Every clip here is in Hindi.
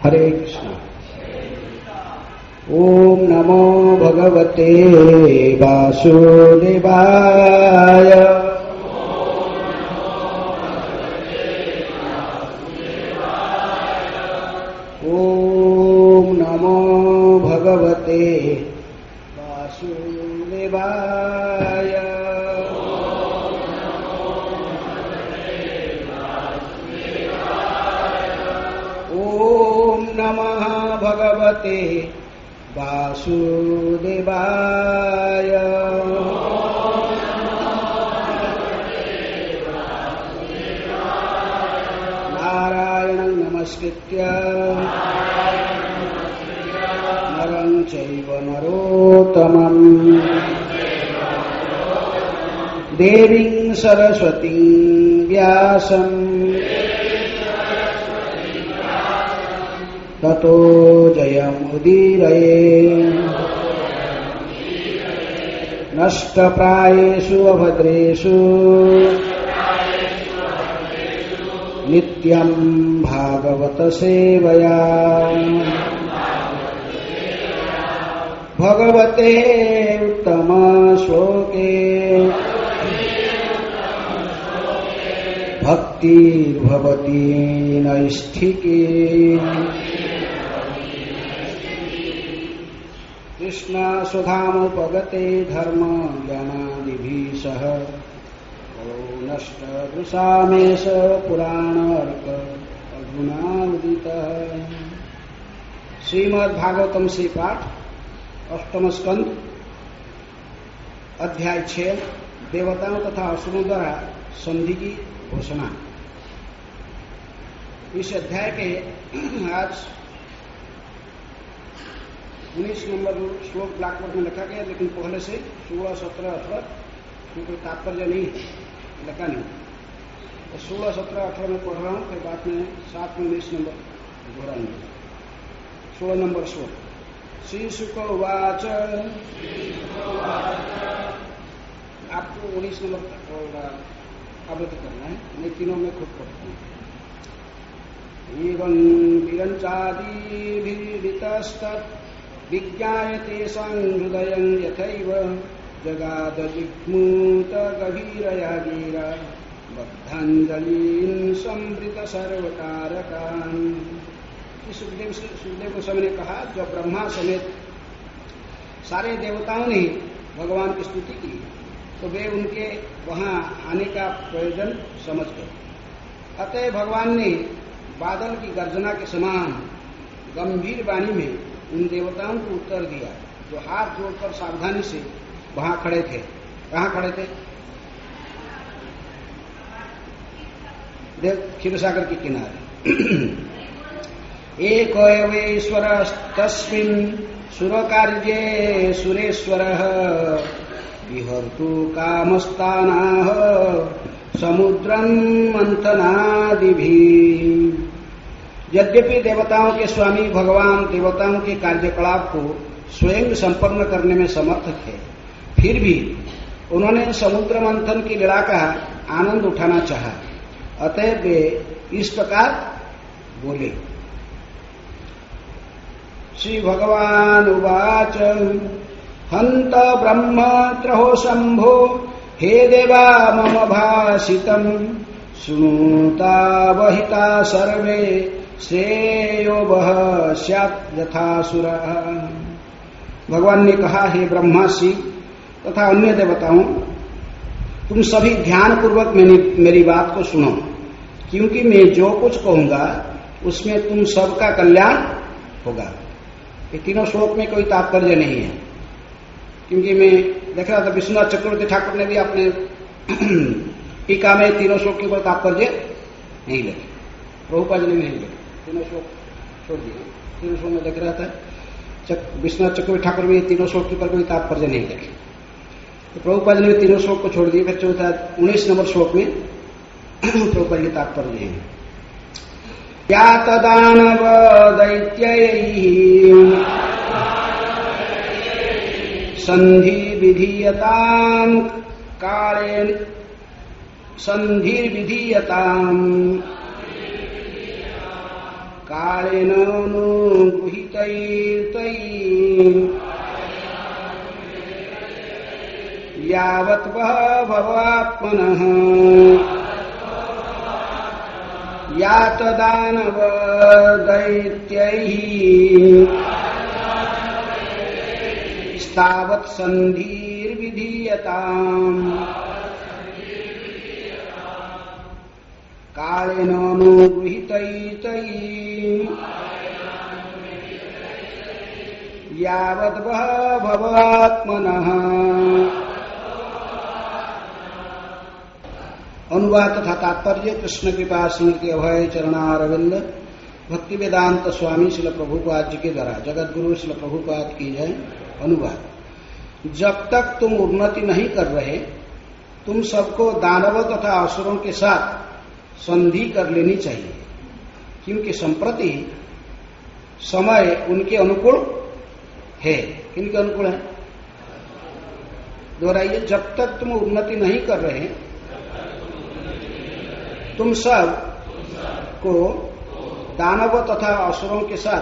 हरे कृष्ण। ओम नमो भगवते वासुदेवाय। ओम नमो भगवते वासुदेवाय। ओम नमः भगवते वासुदेवाय। नारायणं नमस्कृत्य नरं चैव नरोत्तमं देवीं सरस्वतीं व्यासं ततो जयमुदीरये। नष्टप्रायेषु अभद्रेषु नित्यं भागवत सेवया। भगवते उत्तम श्लोके भक्तिर्भवति नैष्ठिकी। कृष्ण सुधामुपगते धर्म ज्ञानादिभिः सह नष्टदृशामेष पुराणार्क अर्जुनावदितः। श्रीमद्भागवतम से पाठ अष्टम स्कंद अध्याय 6 देवताओं तथा असुरों द्वारा संधि की घोषणा। इस अध्याय के आज 19 नंबर श्लोक ब्लैकबोर्ड में लिखा गया, लेकिन पहले से 16, 17, 18 कोई तात्पर्य नहीं लिखा नहीं, तो 16, 17, 18 में पढ़ रहा हूं, फिर बाद में 7 में 19 नंबर दोहराएंगे। 16 नंबर श्लोक। श्री शुक उवाच। आपको 19 नंबर आवृत्ति करना है, मैं तीनों में खुद पढ़ता हूँ। एवं विरंचादिभिरितस्तत् विज्ञायते हृदयं यथैव जगाद जिग्मूत गभीरया गिरा बद्धांजलिं संवृत सर्वकारकान्। सुखदेव गोस्वामी ने कहा, जब ब्रह्मा समेत सारे देवताओं ने भगवान की स्तुति की तो वे उनके वहां आने का प्रयोजन समझ गए। अतः भगवान ने बादल की गर्जना के समान गंभीर वाणी में उन देवताओं को उत्तर दिया जो हाथ जोड़कर सावधानी से वहां खड़े थे। कहां खड़े थे? देव क्षीरसागर के किनारे। एक एवेश्वरस्तस्मिन् सुरकार्ये सुरेश्वरः विहर्तु कामस्तानाः समुद्रं मंथनादिभिः। यद्यपि देवताओं के स्वामी भगवान देवताओं के कार्यकलाप को स्वयं संपन्न करने में समर्थ थे, फिर भी उन्होंने समुद्र मंथन की लीला का आनंद उठाना चाहा। अतः वे इस प्रकार बोले। श्री भगवान उवाच। हंत ब्रह्म त्रहो शंभो हे देवा मम भाषितम शृणुता वहिता सर्वे श्रेयो वह स्यात् यथासुरः। भगवान ने कहा, हे ब्रह्मा शिव तथा अन्य देवताओं, तुम सभी ध्यान पूर्वक मेरी बात को सुनो, क्योंकि मैं जो कुछ कहूंगा उसमें तुम सबका कल्याण होगा। ये तीनों श्लोक में कोई तात्पर्य नहीं है, क्योंकि मैं देख रहा था विश्वनाथ चक्रवर्ती ठाकुर ने भी अपने टीका में तीनों श्लोक के ऊपर तात्पर्य नहीं लिखे, प्रभुपाद जी ने नहीं लिखे, तीनों श्लोक छोड़ दिए। तीनों श्लोक में देख रहा था विश्वनाथ चक्रवर्ती ठाकुर भी तीनों श्लोक के ऊपर कोई तात्पर्य नहीं लिखे, तो प्रभुपाद जी ने तीनों श्लोक को छोड़ दिए। फिर चौथा 19 नंबर श्लोक में प्रभुपाद जी तात्पर्य है। या तदानव दैत्यैः संधि विधीयतां कालेन संधिर्विधीयताम् कालेन अनुगृहीतैर्तैः यावत् भवात्मनः यात दानव दैत्यैः तावत् संधिर्विधीयताम् कालेन अनुगृहीतैः यावत् भवात्मनः। अनुवाद तथा तात्पर्य कृष्ण कृपा सिंह के अभय चरणारविंद भक्ति वेदांत स्वामी श्रील प्रभुपाद जी के द्वारा जगत गुरु श्रील प्रभुपाद की जय। अनुवाद। जब तक तुम उन्नति नहीं कर रहे तुम सबको दानवों तथा असुरों के साथ संधि कर लेनी चाहिए, क्योंकि संप्रति समय उनके अनुकूल है। किनके अनुकूल है? दोहराइए। जब तक तुम उन्नति नहीं कर रहे तुम सब को दानवों तथा असुरों के साथ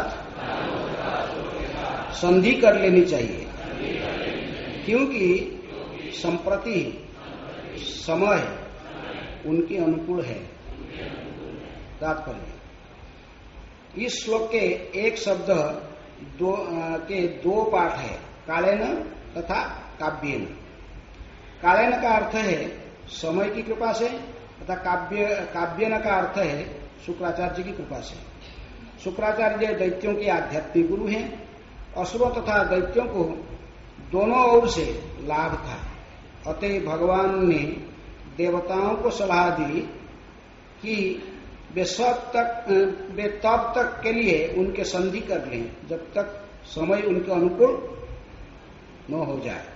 संधि कर लेनी चाहिए, क्योंकि संप्रति समय उनके अनुकूल है। तात्पर्य। इस श्लोक के एक शब्द के दो पाठ है, कालेन तथा काव्येन। कालेन का अर्थ है समय की कृपा से तथा काव्येन का अर्थ है शुक्राचार्य की कृपा से। शुक्राचार्य दैत्यों के आध्यात्मिक गुरु हैं। असुरों तथा दैत्यों को दोनों ओर से लाभ था। अतः भगवान ने देवताओं को सलाह दी कि वे तब तक के लिए उनके संधि कर लें जब तक समय उनके अनुकूल न हो जाए।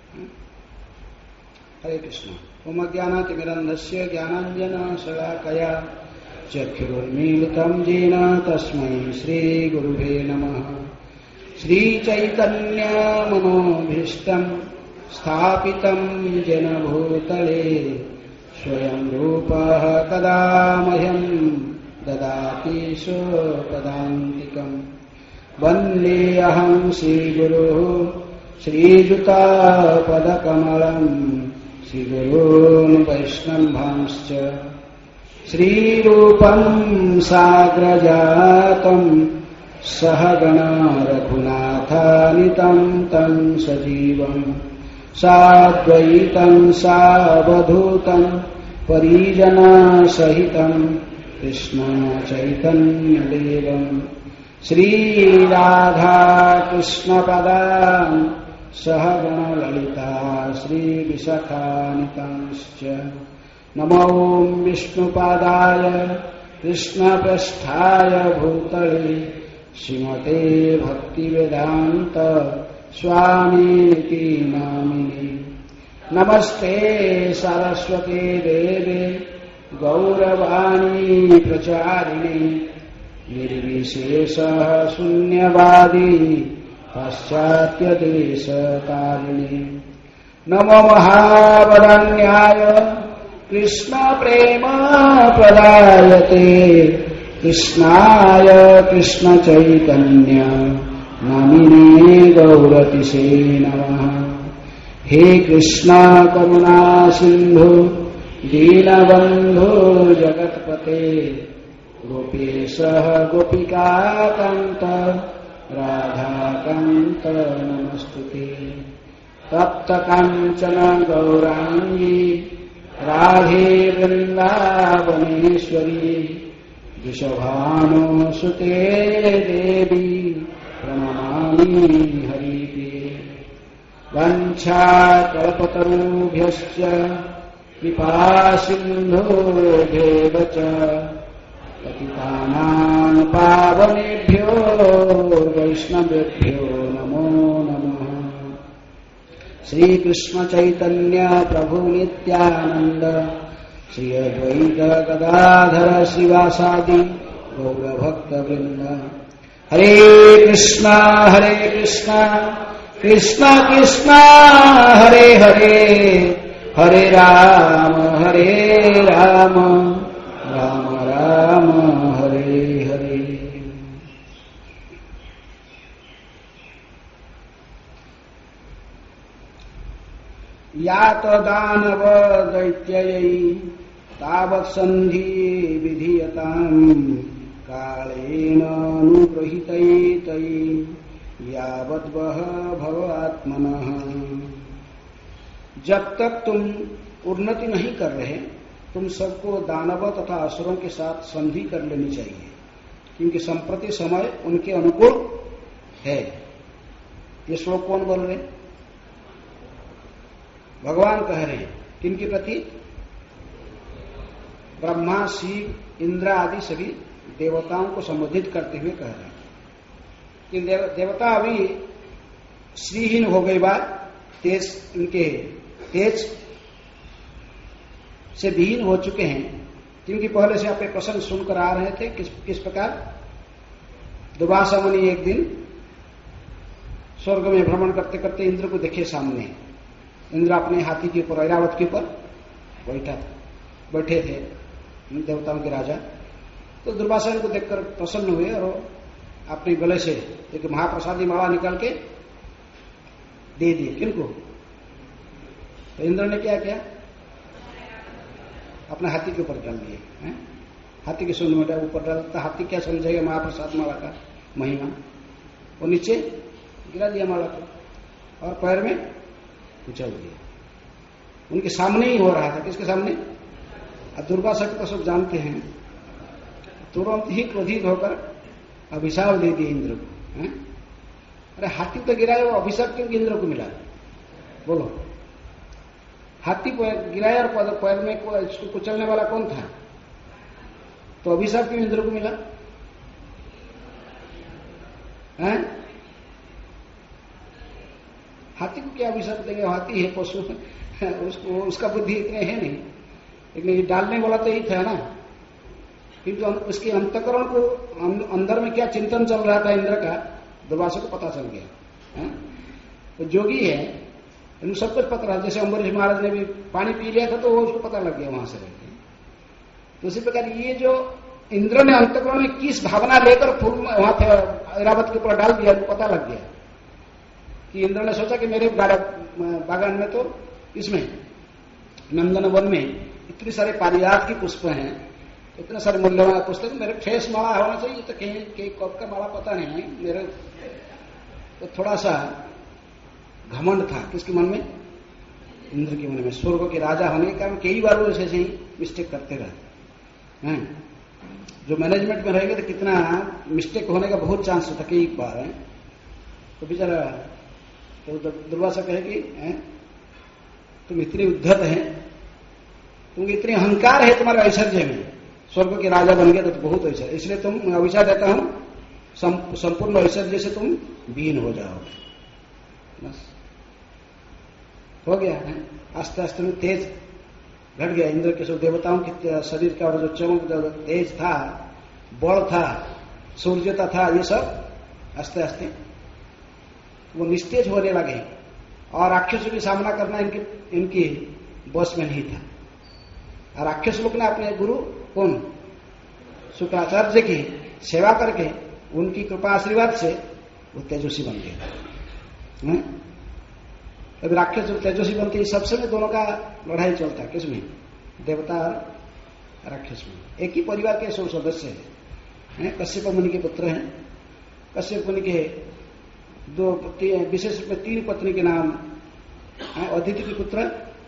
हरे कृष्ण। ओम ज्ञानातिमिरन्धस्य ज्ञानाञ्जन शलाकया चक्षुरुन्मीलितं येन तस्मै श्रीगुरुवे नमः। श्रीचैतन्य मनोभीष्टं स्थापितं येन भूतले स्वयं रूपः कदा मह्यं ददाति स्वपदान्तिकम्। वन्देऽहं श्रीगुरुः श्रीयुतापदकमलम् श्रीगुरून् वैष्णवांश्च श्रीरूपं साग्रजातं सहगणा रघुनाथानितं तं सजीवम् साद्वैतं सावधूतं परिजनसहितं कृष्ण चैतन्यदेवं श्रीराधा कृष्णपदान् सहगणललिता श्रीविशाखानितांश्च। नमो विष्णुपादाय कृष्णपृष्ठाय भूतले श्रीमते भक्तिवेदान्त स्वामीति नामिने। नमस्ते सरस्वती देवे गौरवाणी प्रचारिणे निर्विशेषः शून्यवादी पाश्चात्यदेशकारिणे। नमो महावरण्याय कृष्ण प्रेम प्रदायते कृष्णाय कृष्ण चैतन्य नामिने गौरतिसे नमः। हे कृष्ण करुणा सिंधु दीनबंधु जगत्पते गोपेशः गोपिकाकान्त राधाकान्त नमस्तुते। तप्त कांचन गौरांगी राधे वृंदावनेश्वरी वृषभानुसुते देवी प्रणमामि हरिप्रिये। वंशाकल्पतरुभ्यश्च कृपासिन्धुभ्येव च पतितानां पावनेभ्यो वैष्णवेभ्यो नमो नमः। श्री कृष्ण चैतन्य प्रभु नित्यानंद श्री अद्वैत गदाधर श्रीवासादि गौरभक्तवृंद। हरे कृष्णा कृष्ण कृष्ण हरे हरे हरे राम राम राम हरे हरे। यात दानव दैत्ययै तावत् संधि विधीयताम् कालेन अनुग्रहीतै यावद्वह भवात्मनः। जब तक तुम उन्नति नहीं कर रहे, तुम सबको दानव तथा असुरों के साथ संधि कर लेनी चाहिए, क्योंकि संप्रति समय उनके अनुकूल है। ये श्लोक कौन बोल रहे? भगवान कह रहे हैं। किनके प्रति? ब्रह्मा, शिव, इंद्र आदि सभी देवताओं को संबोधित करते हुए कह रहे हैं कि देवता अभी श्रीहीन हो गई बात, तेज इनके तेज से विहीन हो चुके हैं, क्योंकि पहले से आप एक प्रसंग सुनकर आ रहे थे। किस प्रकार दुर्वासा मुनि एक दिन स्वर्ग में भ्रमण करते करते इंद्र को देखे सामने। इंद्र अपने हाथी के ऊपर, ऐरावत के ऊपर बैठे थे, देवताओं के राजा। तो दुर्वासा को देखकर प्रसन्न हुए और अपने गले से एक महाप्रसादी माला निकाल के दे दिए। किनको? तो इंद्र ने क्या किया? अपने हाथी के ऊपर डाल दिए। हाथी के सूंड में ऊपर डालता, हाथी क्या समझेगा महाप्रसाद माला का महिमा? वो नीचे गिरा दिया माला को और पैर में उछल दिया। उनके सामने ही हो रहा था। किसके सामने? अब दुर्वासा को तो सब जानते हैं। तुरंत ही क्रोधित होकर अभिशाप दे दिए इंद्र को। अरे हाथी तो गिराया, वो अभिशाप क्यों इंद्र को मिला? बोलो। हाथी को गिराया और पैर में इसको कुचलने वाला कौन था? तो अभिशाप क्यों इंद्र को मिला? हाथी को क्या अभिशाप देंगे? हाथी है, पशु, उसको उसका बुद्धि इतने है नहीं। लेकिन ये डालने वाला तो यही था ना, किंतु उसके अंतकरण को अंदर में क्या चिंतन चल रहा था इंद्र का, दुर्वासा को पता चल गया। तो जोगी है, इन सब कुछ पता रहा। जैसे अम्बरीश महाराज ने भी पानी पी लिया था तो वो उसको पता लग गया वहां से रहते। तो उसी प्रकार ये जो इंद्र ने अंतकरण में किस भावना लेकर फूल वहां ऐरावत के ऊपर डाल दिया, वो पता लग गया कि इंद्र ने सोचा कि मेरे बागान में तो इसमें नंदन वन में इतनी सारे पारिजात की पुष्प हैं, इतने सारे मूल्यवान पुस्तक, मेरे ठेस माला होना चाहिए। तो कहीं कब का माला पता नहीं है मेरे। तो थोड़ा सा घमंड था किसके मन में? इंद्र के मन में। स्वर्ग के राजा होने के कारण कई बार वो ऐसे ही मिस्टेक करते रहते हैं। जो मैनेजमेंट में रहेंगे तो कितना मिस्टेक होने का बहुत चांस होता कई बार है। तो बेचारा तो दुर्वासा कहे कि तुम इतनी उद्धत है, तुम इतनी अहंकार है तुम्हारे ऐश्वर्य में, स्वर्ग के राजा बन गए तो बहुत ऐश्वर्य, इसलिए तुम अभिशाप देता हूं संपूर्ण ऐश्वर्य से तुम विहीन हो जाओगे। बस हो गया है। आस्ते आस्ते में तेज घट गया। इंद्र के सब देवताओं के शरीर का जो चमक, जो तेज था, बल था, सूर्यता था, ये सब आस्ते आस्ते वो निस्तेज होने लगे और राक्षसों की सामना करना इनकी बस में नहीं था। और राक्षस लोग ने अपने गुरु कौन? शुक्राचार्य की सेवा करके उनकी कृपा आशीर्वाद से वो तेजस्वी बन गए। अब राक्षस तेजस्वी बनते ही सबसे में दोनों का लड़ाई चलता है। किसमें? देवता और राक्षस में। एक ही परिवार के 100 सदस्य हैं। कश्यप मुनि के पुत्र हैं। कश्यप मुनि के विशेष में 3 पत्नी के नाम, अदिति के पुत्र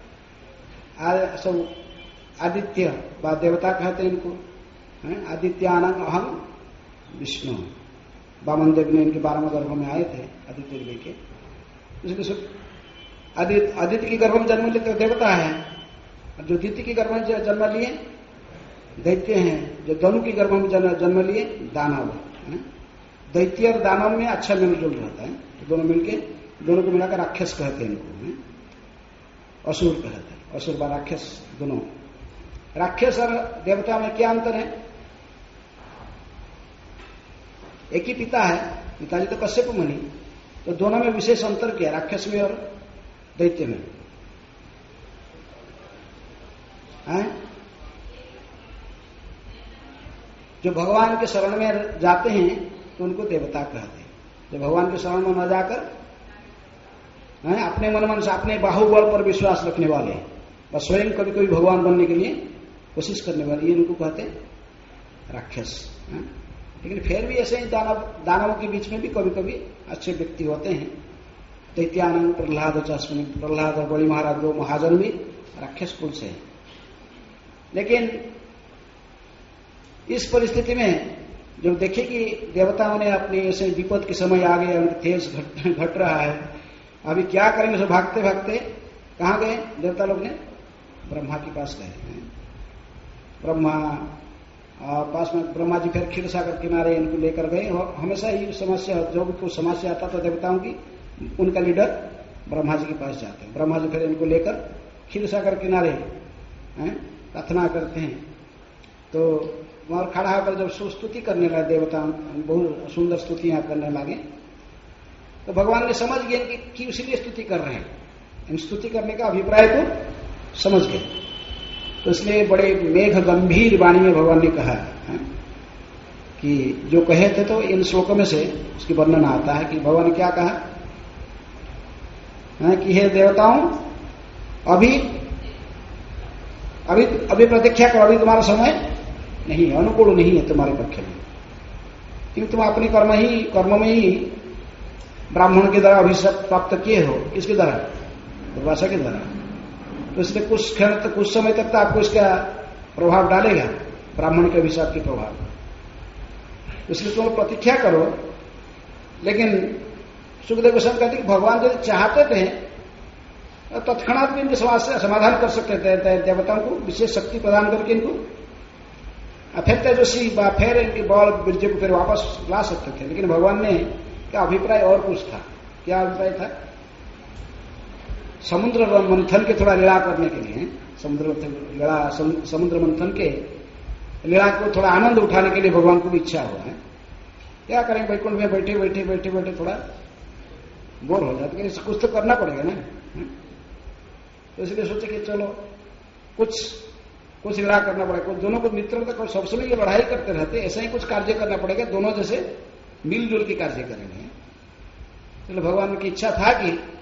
सब आदित्य व देवता कहते हैं इनको। आदित्यानंग अहम विष्णु। वामन देव ने इनके 12वें गर्भ में आए थे आदित्य लेके। इसलिए आदित्य की गर्भ में जन्म लिए तो देवता है, और जो दित्य की गर्भ में जन्म लिए दैत्य हैं, जो धनु की गर्भ में जन्म लिए दानव। दैत्य और दानव में अच्छा मिलजुल रहता है। तो दोनों मिलके, दोनों को मिलाकर राक्षस कहते हैं इनको। असुर कहते हैं। असुर व राक्षस दोनों। राक्षस और देवता में क्या अंतर है? एक ही पिता है, पिताजी तो कश्यप मुनि। तो दोनों में विशेष अंतर क्या? राक्षस में और दैत्य में। जो भगवान के शरण में जाते हैं तो उनको देवता कहते हैं। जो भगवान के शरण में न जाकर हैं, अपने मन से अपने बाहुबल पर विश्वास रखने वाले, बस स्वयं कभी कभी भगवान बनने के लिए कोशिश करने वाले, ये इनको कहते राक्षस। लेकिन फिर भी ऐसे ही दानवों के बीच में भी कभी कभी अच्छे व्यक्ति होते हैं। दैत्यानंद प्रहलाद चास्मनी, प्रहलाद और बड़ी महाराज दो महाजन भी राक्षस कुल से हैं। लेकिन इस परिस्थिति में जब देखे कि देवताओं ने अपने ऐसे विपद के समय आ गए, तेज घट रहा है, अभी क्या करेंगे, सब भागते भागते कहाँ गए देवता लोग ने? ब्रह्मा के पास गए। ब्रह्मा पास में ब्रह्मा जी फिर क्षीर सागर किनारे इनको लेकर गए। और हमेशा ही समस्या, जो भी कोई समस्या आता था देवताओं की, उनका लीडर ब्रह्मा जी के पास जाते हैं। ब्रह्मा जी फिर इनको लेकर क्षीर सागर किनारे प्रार्थना करते हैं। तो वहां खड़ा होकर जब स्तुति करने लगे देवता, बहुत सुंदर स्तुतियां करने लगे, तो भगवान ने समझ गए कि इसीलिए स्तुति कर रहे हैं, इन स्तुति करने का अभिप्राय को समझ गए। तो इसलिए बड़े मेघ गंभीर वाणी में भगवान ने कहा है कि जो कहे थे, तो इन श्लोकों में से उसकी वर्णन आता है कि भगवान ने क्या कहा है कि हे देवताओं, अभी अभी अभी प्रतीक्षा करो, अभी तुम्हारा समय नहीं है, अनुकूल नहीं है तुम्हारे पक्ष में, क्योंकि तुम अपने कर्म में ही ब्राह्मण के द्वारा अभिशाप प्राप्त किए हो। इसके द्वारा, दुर्वासा के द्वारा। तो इसलिए कुछ क्षण तक, कुछ समय तक तो आपको इसका प्रभाव डालेगा, ब्राह्मण के अभिशाप के प्रभाव। इसलिए तुम प्रतीक्षा करो। लेकिन सुखदेव गोस्वामी कहते कि भगवान यदि चाहते थे तत्क्षणात भी इनके समस्या समाधान कर सकते थे, देवताओं को विशेष शक्ति प्रदान करके इनको फिर तेजस्वी फिर इनके बल बीर्ज को फिर वापस ला सकते थे। लेकिन भगवान ने क्या अभिप्राय और कुछ था। क्या अभिप्राय था? समुद्र मंथन के थोड़ा लीला करने के लिए, समुद्र मंथन के लीला को थोड़ा आनंद उठाने के लिए भगवान को भी इच्छा हुआ है। क्या करेंगे, वैकुंठ में बैठे बैठे बैठे बैठे थोड़ा बोर हो जाते, कुछ तो करना पड़ेगा ना। तो इसलिए सोचे कि चलो कुछ लीला करना पड़ेगा। कुछ दोनों को मित्र तक सब समय ये लड़ाई करते रहते, ऐसा ही कुछ कार्य करना पड़ेगा, दोनों जैसे मिलजुल के कार्य करेंगे। चलो भगवान की इच्छा था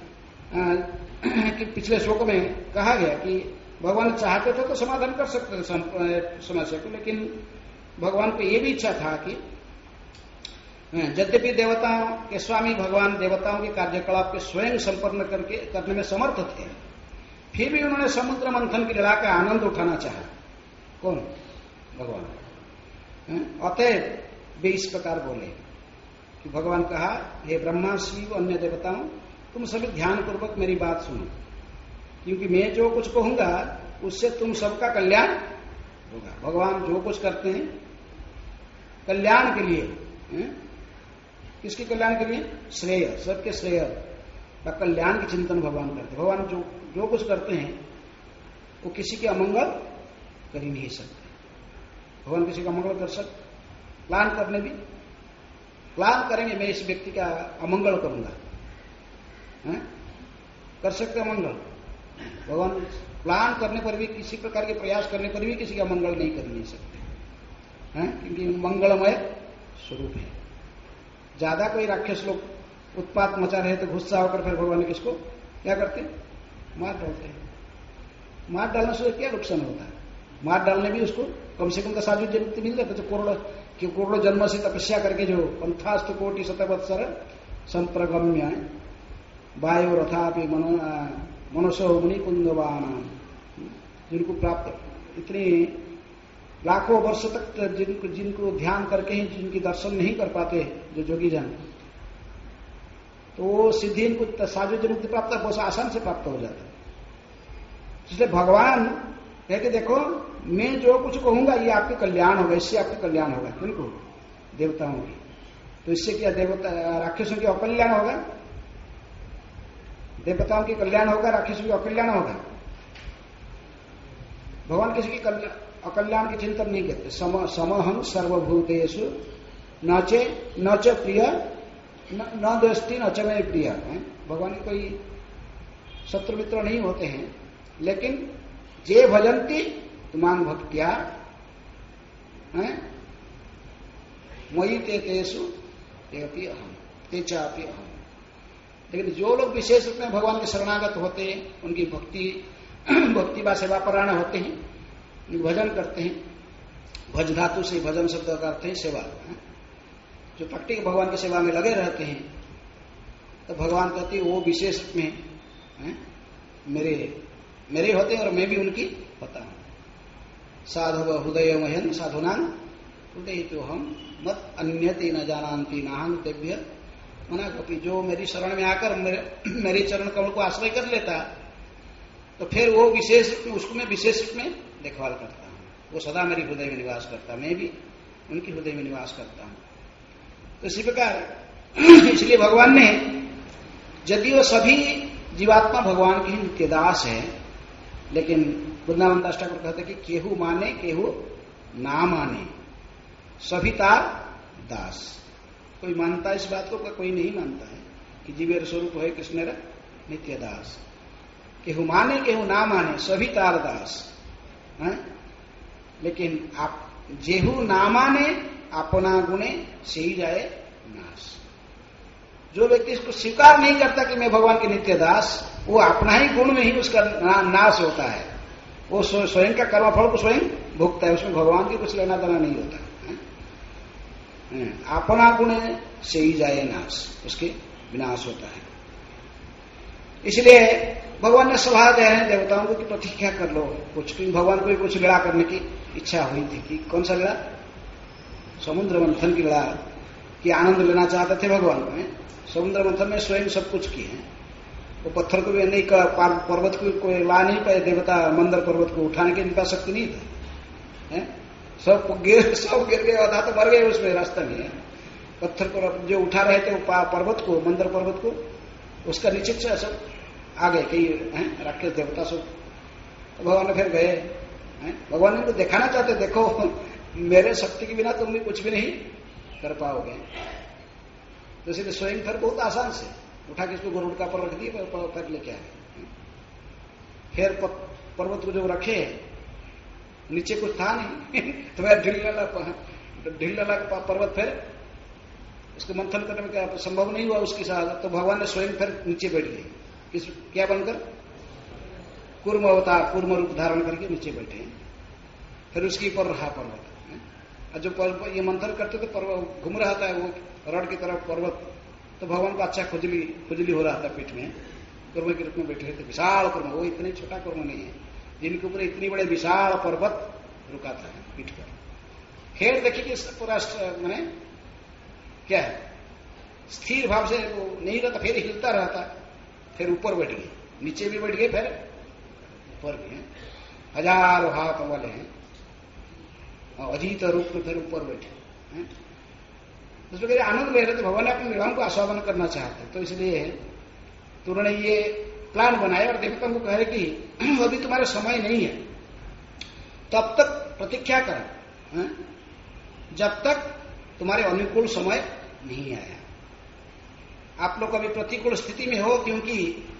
कि पिछले श्लोक में कहा गया कि भगवान चाहते थे तो समाधान कर सकते थे समस्या को, लेकिन भगवान को यह भी इच्छा था कि यद्यपि देवताओं के स्वामी भगवान देवताओं के कार्यकलाप के स्वयं संपन्न करने में समर्थ थे, फिर भी उन्होंने समुद्र मंथन की लीला का आनंद उठाना चाहा। कौन? भगवान। अतएव वे इस प्रकार बोले कि भगवान कहा, हे ब्रह्मा शिव अन्य देवताओं, तुम सभी ध्यान पूर्वक मेरी बात सुनो, क्योंकि मैं जो कुछ कहूंगा उससे तुम सबका कल्याण होगा। भगवान जो कुछ करते हैं कल्याण के लिए, किसके कल्याण के लिए? श्रेय, सबके श्रेय का कल्याण के चिंतन भगवान करते। भगवान जो कुछ करते हैं वो किसी के अमंगल कर ही नहीं सकते। भगवान किसी का अमंगल कर सकते, प्लान करने भी प्लान करेंगे, मैं इस व्यक्ति का अमंगल करूंगा, कर सकते अमंगल। भगवान प्लान करने पर भी, किसी प्रकार के प्रयास करने पर भी किसी का मंगल नहीं कर नहीं सकते, क्योंकि मंगलमय स्वरूप है। ज्यादा कोई राक्षस लोग उत्पात मचा रहे तो गुस्सा होकर फिर भगवान किसको क्या करते? मार डालते हैं। मार डालने से क्या नुकसान होता है? मार डालने भी उसको कम से कम का साजू जन्म मिल जाता। तो करोड़ों जन्म से तपस्या करके जो पंथास्त कोटि शतवत्सर संप्रगम्य वायु रथापि मनुष्य मुनि कुंदवान, जिनको प्राप्त इतनी लाखों वर्ष तक जिनको ध्यान करके ही जिनकी दर्शन नहीं कर पाते जो जोगी जन, तो वो सिद्धि इनको साजो जन्म प्राप्त बहुत आसान से प्राप्त हो जाता है। इसलिए भगवान कहते देखो मैं जो कुछ कहूंगा ये आपके कल्याण होगा, इससे आपके कल्याण होगा। किनको? देवताओं की। तो इससे क्या देवता राक्षसों की अकल्याण होगा? देवताओं की कल्याण होगा, राक्षसों की अकल्याण होगा। भगवान किसी की अकल्याण की चिंतन नहीं करते। समहं सर्वभूतेषु न च प्रिय न दोस्ती न च मे प्रिय। भगवान की कोई शत्रु मित्र नहीं होते हैं, लेकिन जे भजंती तुमांग भक्त्या मयि ते तेषु तेपि अहम ते चापि अहम। लेकिन जो लोग विशेष रूप में भगवान के शरणागत होते हैं, उनकी भक्ति व सेवा परायण होते हैं, भजन करते हैं, भज धातु से भजन शब्द का अर्थ है सेवा, जो भक्ति के भगवान की सेवा में लगे रहते हैं, तो भगवान कहते हैं वो विशेष रूप में मेरे होते हैं और मैं भी उनकी होता हूं। साधव हृदय महन साधुनान हृदय तो हम मत अन्यति न जानती नाहं तेभ्य मना कपि। जो मेरी शरण में आकर मेरे चरण कमल को आश्रय कर लेता तो फिर वो विशेष रूप में उसको मैं विशेष रूप में देखभाल करता हूँ, वो सदा मेरी हृदय में निवास करता, मैं भी उनकी हृदय में निवास करता हूँ। तो इसी प्रकार इसलिए भगवान ने, यदि वो सभी जीवात्मा भगवान के ही नित्य दास है, लेकिन वृंदावन दास ठाकुर कहते कि केहू माने केहू ना माने, सभी तार दास। कोई मानता है इस बात को, कोई नहीं मानता है कि जीवेर स्वरूप है कृष्ण नित्य दास। केहू माने केहू ना माने, सभी तार दास है। लेकिन आप जेहू ना माने अपना गुणे से ही जाए नाश। जो व्यक्ति इसको स्वीकार नहीं करता कि मैं भगवान के नित्य दास, वो अपना ही गुण में ही उसका नाश होता है। वो स्वयं का कर्मफल को स्वयं भुगता है, उसमें भगवान की कुछ लेना देना नहीं होता है। अपना गुण से ही जाए नाश, उसके विनाश होता है। इसलिए भगवान ने सलाह दे रहे हैं देवताओं को कि प्रतीक्षा कर लो कुछ, क्योंकि भगवान को भी कुछ लीला करने की इच्छा हुई थी। कि कौन सा लीला? समुद्र मंथन की लीला की आनंद लेना चाहते थे भगवान को। समुद्र मंथन में स्वयं सब कुछ किए हैं। वो पत्थर को भी नहीं, पर्वत को कोई ला नहीं पाए देवता, मंदर पर्वत को उठाने की इनका शक्ति नहीं था। सब गिर गए, आधा तो मर गए उसमें रास्ते में। पत्थर को जो उठा रहे थे पर्वत को, मंदर पर्वत को, उसका नीचे से सब आ गए कई राक्षस देवता सब। तो भगवान ने फिर गए, भगवान ने उनको दिखाना चाहते, देखो मेरे शक्ति के बिना तुम भी कुछ भी नहीं कर पाओगे। तो इसलिए स्वयं फिर बहुत आसान से उठा के इसको गरुड़ का पर रख दिए, फिर लेके आ गए। फिर पर्वत को जो रखे, नीचे कुछ था नहीं तो वह ढीला लगा पर्वत, फिर उसको मंथन करने में क्या संभव नहीं हुआ उसके साथ। तो भगवान ने स्वयं फिर नीचे बैठ गए, क्या बनकर? कूर्म अवतार, कूर्म रूप धारण करके नीचे बैठे। फिर उसके ऊपर रहा पर्वत। और जो ये मंथन करते तो पर्वत घूम रहा था, वो रड की तरफ पर्वत। तो भगवान को अच्छा खुजली हो रहा था पीठ में, कूर्म के रूप में बैठे थे। विशाल कूर्म, वो इतने छोटा कूर्म नहीं है जिनके ऊपर इतनी बड़े विशाल पर्वत रुका था पीठ पर। फिर देखिए कि पूरा मैंने क्या है, स्थिर भाव से वो नहीं रहता, फिर हिलता रहता। फिर ऊपर बैठ गए, नीचे भी बैठ गए, फिर ऊपर भी हैं। हजारों हाथ वाले हैं, अजीत रूप में फिर ऊपर बैठे। उसमें आनंद ले रहे थे। भगवान ने अपने निवाम को आस्वादन करना चाहते, तो इसलिए तुरंत ये प्लान बनाया और देवताओं को कह रहे कि अभी तुम्हारा समय नहीं है, तब तक प्रतीक्षा करो, जब तक तुम्हारे अनुकूल समय नहीं आया। आप लोग अभी प्रतिकूल स्थिति में हो, क्योंकि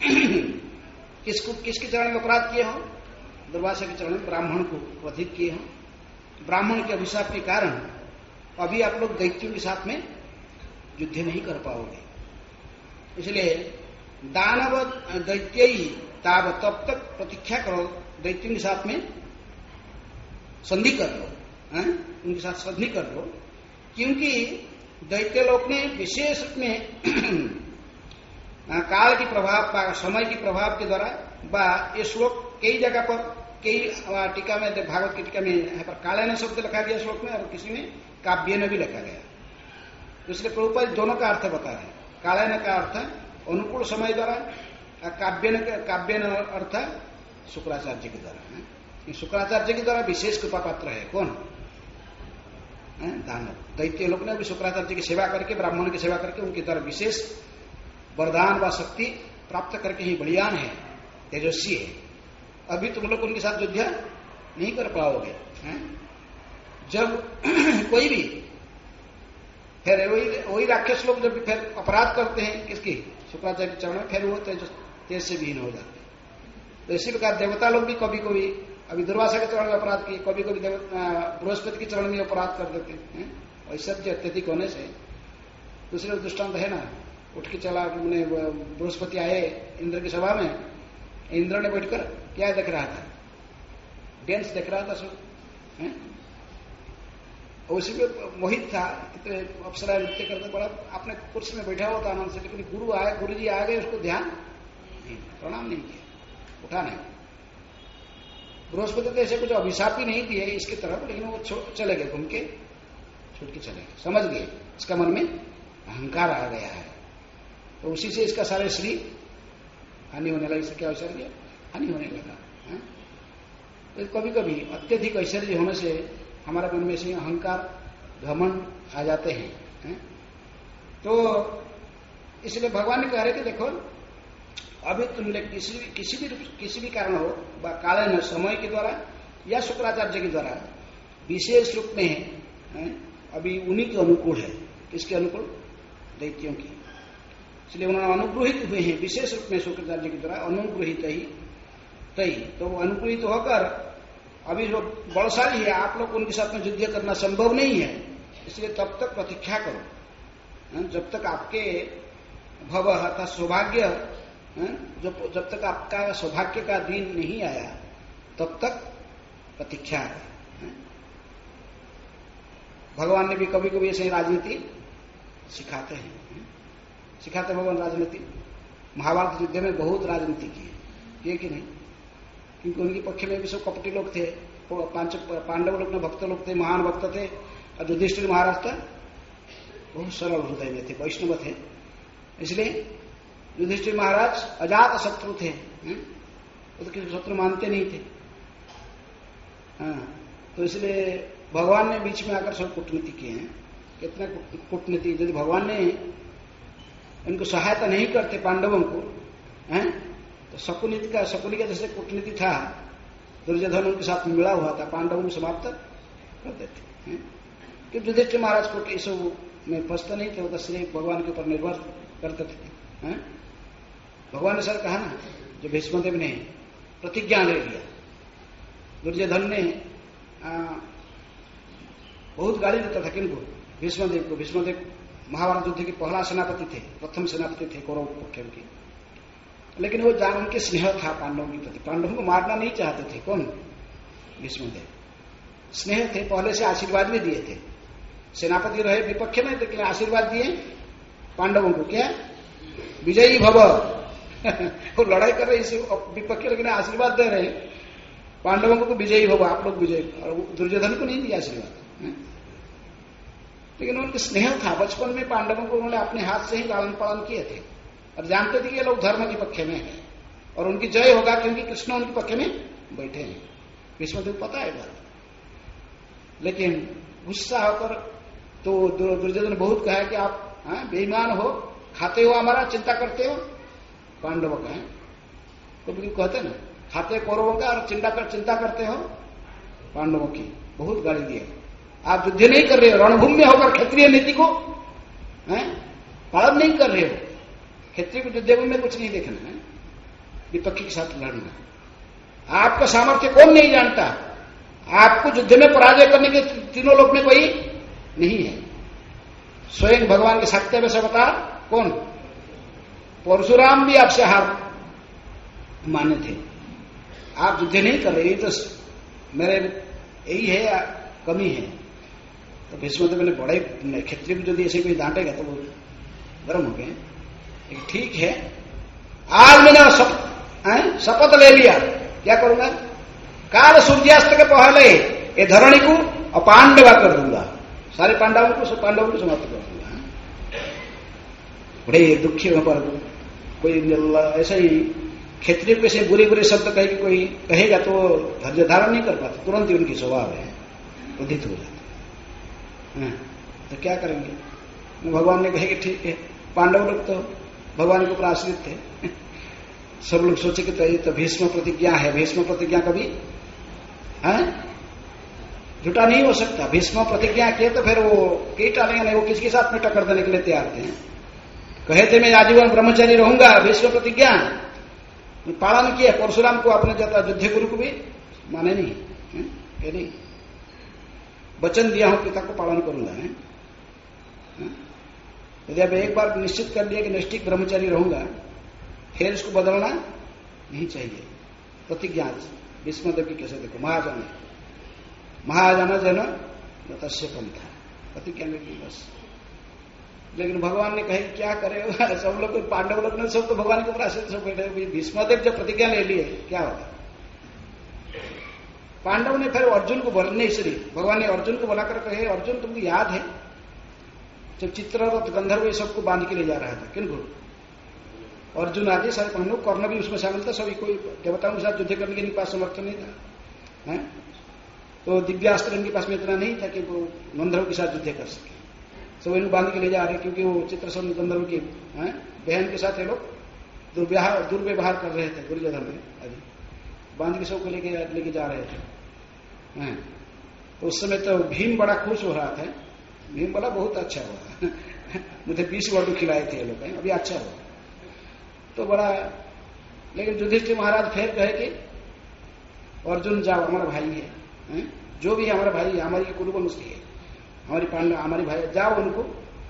किसके चरण में अपराध किए हो? दुर्वासा के चरण में ब्राह्मण को अधिक किए हो। ब्राह्मण के अभिशाप के कारण अभी आप लोग दैत्यों के साथ में युद्ध नहीं कर पाओगे। इसलिए दानव दैत्य ही ताब, तब तक प्रतीक्षा करो, दैत्यों के साथ में संधि कर लो, उनके साथ संधि कर लो। क्योंकि दैत्य लोक ने विशेष रूप में काल की प्रभाव, समय की प्रभाव के द्वारा ये श्लोक कई जगह पर, कई टीका में, भागवत की टीका में यहाँ पर काल्यायन शब्द लिखा गया श्लोक में, और किसी में काव्य में भी लिखा गया। तो इसलिए प्रभुपाद दोनों का अर्थ बता रहे हैं। काल्यायन का अर्थ अनुकूल समय द्वारा, काव्य अर्थ शुक्राचार्य के द्वारा। शुक्राचार्य के द्वारा विशेष कृपा पात्र है कौन? दानव। दैत्य लोग ने भी शुक्राचार्य की सेवा करके, ब्राह्मण की सेवा करके उनके द्वारा विशेष वरदान व शक्ति प्राप्त करके ही बलियान है, तेजस्वी है। अभी तुम लोग उनके साथ युद्ध नहीं कर पाओगे। जब कोई भी फिर वही राक्षस लोग जब फिर अपराध करते हैं किसकी? शुक्राचार्य के चरण में, फिर वो तेज से विहीन हो जाते हैं। तो इसी प्रकार देवता लोग भी कभी कभी, अभी दुर्वासा के चरण में अपराध किए, कभी कभी बृहस्पति के चरण में अपराध कर देते हैं। ऐसा अत्यधिक होने से दूसरे दृष्टांत है ना, उठ के चला, मैंने बृहस्पति आए इंद्र की सभा में, इंद्र ने बैठकर क्या देख रहा था, डांस देख रहा था सब, उसी पे मोहित था। तो अप्सरा नृत्य करते बड़ा अपने कुर्सी में बैठा हुआ था आनंद से, लेकिन गुरु जी आ गए, उसको ध्यान नहीं, प्रणाम नहीं किया, उठा नहीं। बृहस्पति तो ऐसे कुछ अभिशाप ही नहीं दिए इसकी तरफ, लेकिन वो चले गए, घूम के छूट के चले गए, समझ गए इसका मन में अहंकार आ गया है। तो उसी से इसका सारे श्री हानि होने लगा। इससे क्या ऐश्वर्य हानि होने लगा। तो कभी कभी अत्यधिक ऐश्वर्य होने से हमारे मन में से अहंकार घमंड आ जाते हैं। तो इसलिए भगवान ने कह रहे कि देखो अभी तुमने किसी भी कारण हो, काल में समय के द्वारा या शुक्राचार्य के द्वारा विशेष रूप में अभी उन्हीं के अनुकूल है। किसके अनुकूल? दैत्यों की। इसलिए उन्होंने अनुग्रहित हुए हैं विशेष रूप में शुक्राचार्य के द्वारा, अनुग्रहित ही तई। तो अनुग्रहित होकर अभी जो बलशाली है, आप लोग उनके साथ में युद्ध करना संभव नहीं है, इसलिए तब तक प्रतीक्षा करो, जब तक आपके भव अर्थात सौभाग्य, जब तक आपका सौभाग्य का दिन नहीं आया तब तक प्रतीक्षा है। भगवान ने भी कभी कभी ऐसे राजनीति सिखाते हैं, सिखाते भगवान राजनीति। महाभारत युद्ध में बहुत राजनीति की है कि नहीं, क्योंकि उनके पक्ष में भी सब कपटी लोग थे, पांडव लोग भक्त लोग थे, महान भक्त थे, और युधिष्ठिर महाराज था बहुत सरल हृदय में थे, वैष्णव थे। इसलिए युधिष्ठिर महाराज अजात शत्रु थे, वो तो किसी शत्रु मानते नहीं थे। तो इसलिए भगवान ने बीच में आकर सब कूटनीति किए हैं। कितना कूटनीति, यदि भगवान ने इनको सहायता नहीं करते पांडवों को, तो शकुनी का जैसे कूटनीति था, दुर्योधन उनके साथ मिला हुआ था, पांडवों को समाप्त कर देते। कि युधिष्ठिर महाराज को इस में फंसते नहीं थे, वो तो सिर्फ भगवान के ऊपर निर्भर करते थे। भगवान ने सर कहा ना, जो भीष्मदेव ने प्रतिज्ञा ले लिया, दुर्योधन ने बहुत गाली देता था किनको? भीष्मदेव को। भीष्मदेव महाभारत युद्ध के पहला सेनापति थे, प्रथम सेनापति थे कौरव पक्ष के, लेकिन वो जान उनके स्नेह था पांडवों के प्रति, पांडवों को मारना नहीं चाहते थे। कौन? भीष्मदेव। स्नेह थे, पहले से आशीर्वाद भी दिए थे, सेनापति रहे विपक्ष में, लेकिन आशीर्वाद दिए पांडवों को, क्या? विजयी भव। वो लड़ाई कर रहे इसे विपक्ष, लेकिन आशीर्वाद दे रहे पांडवों को विजयी भव, आप लोग विजयी। और दुर्योधन को नहीं दिया आशीर्वाद, लेकिन उनका स्नेह था। बचपन में पांडवों को उन्होंने अपने हाथ से ही लालन पालन किए थे, और जानते थे कि ये लोग धर्म के पक्ष में है और उनकी जय होगा, क्योंकि कृष्ण उनके पक्ष में बैठे हैं। भीष्मदेव पता है बात, लेकिन गुस्सा होकर तो दुर्योधन बहुत कहा कि आप बेईमान हो, खाते हो हमारा, चिंता करते हो पांडवों का। तो कहते ना, खाते कौरवों का और चिंता करते हो पांडवों की। बहुत गाली दिया। आप युद्ध नहीं कर रहे हो, रणभूमि में होकर क्षत्रिय नीति को पालन नहीं कर रहे हो। क्षत्रिय को युद्ध में कुछ नहीं देखना है, विपक्षी के साथ लड़ना। आपका सामर्थ्य कौन नहीं जानता? आपको युद्ध में पराजय करने के तीनों लोक में कोई नहीं है। स्वयं भगवान के सत्यावेश अवतार कौन? परशुराम भी आपसे हार माने थे। आप युद्ध नहीं कर रहे, तो मेरे यही है कमी है। तो भीष्मदेव ने बड़े क्षत्रिय को यदि ऐसे कोई डांटेगा तो वो गर्म हो गए। ठीक है, आज मैंने शपथ ले लिया, क्या करूंगा? काल सूर्यास्त के पहले ये धरणी को अपांडवा कर दूंगा, सारे पांडवों को समाप्त कर दूंगा। बड़े दुखी पर कोई ऐसा ही क्षत्रिय को ऐसे बुरे बुरे शब्द कहे कि कोई कहेगा तो धैर्य धारण नहीं कर पाता, तुरंत ही उनकी स्वभाव है उदित हो जाता। तो क्या करेंगे? भगवान ने कहे कि ठीक है, पांडव लोग तो भगवान के ऊपर आश्रित थे। सब लोग सोचे कि तो भीष्म प्रतिज्ञा है, भीष्म प्रतिज्ञा कभी झूठा नहीं हो सकता। भीष्म प्रतिज्ञा किए तो फिर वो कई टालेंगे नहीं, वो किसके साथ में टक्कर देने के लिए तैयार थे। कहे थे मैं आजीवन ब्रह्मचारी रहूंगा, भीष्म प्रतिज्ञा पालन किया। परशुराम को अपने जाता युद्ध गुरु को भी माने नहीं, ये नहीं वचन दिया हूं पिता को पालन करूंगा। यदि अब एक बार निश्चित कर लिया कि नैष्ठिक ब्रह्मचारी रहूंगा, फिर इसको बदलना नहीं चाहिए। प्रतिज्ञा भीष्मदेव की कैसे देखो, महाजन जन तस्य पंथा, प्रतिज्ञा ले ली बस। लेकिन भगवान ने कहे क्या करे, सब लोग पांडव लोग ने सब तो भगवान के ऊपर आश्रित सब बैठे, भीष्मदेव जब प्रतिज्ञा ले लिए क्या होगा। पांडव ने फिर अर्जुन को बोलने, इसलिए भगवान ने अर्जुन को बुलाकर कहे, अर्जुन तुमको याद है जब चित्ररथ गंधर्व ये सबको बांध के ले जा रहा था, किनको, अर्जुन आदि सारे पांडव, कर्ण भी उसमें शामिल था, सभी कोई देवताओं के साथ युद्ध करने के पास समर्थन नहीं था, तो दिव्यास्त्र इनके पास में इतना नहीं था कि वो गंधर्व के साथ युद्ध कर सके। सब इनको बांध के ले जा रहे, क्योंकि वो चित्रसन गंधर्व की बहन के साथ ये लोग दुर्व्यवहार कर रहे थे, दुर्योधन में आदि बांध के सबको लेके जा रहे थे। तो उस समय तो भीम बड़ा खुश हो रहा था, भीम बोला बहुत अच्छा हुआ, मुझे 20 लड्डू खिलाए थे ये लोग, अभी अच्छा हुआ तो बड़ा। लेकिन युधिष्ठिर महाराज फिर कहे कि अर्जुन जाओ, हमारा भाई है, जो भी हमारा भाई है, हमारी कुरुवंश की है, हमारी पांडव हमारी भाई, जाओ उनको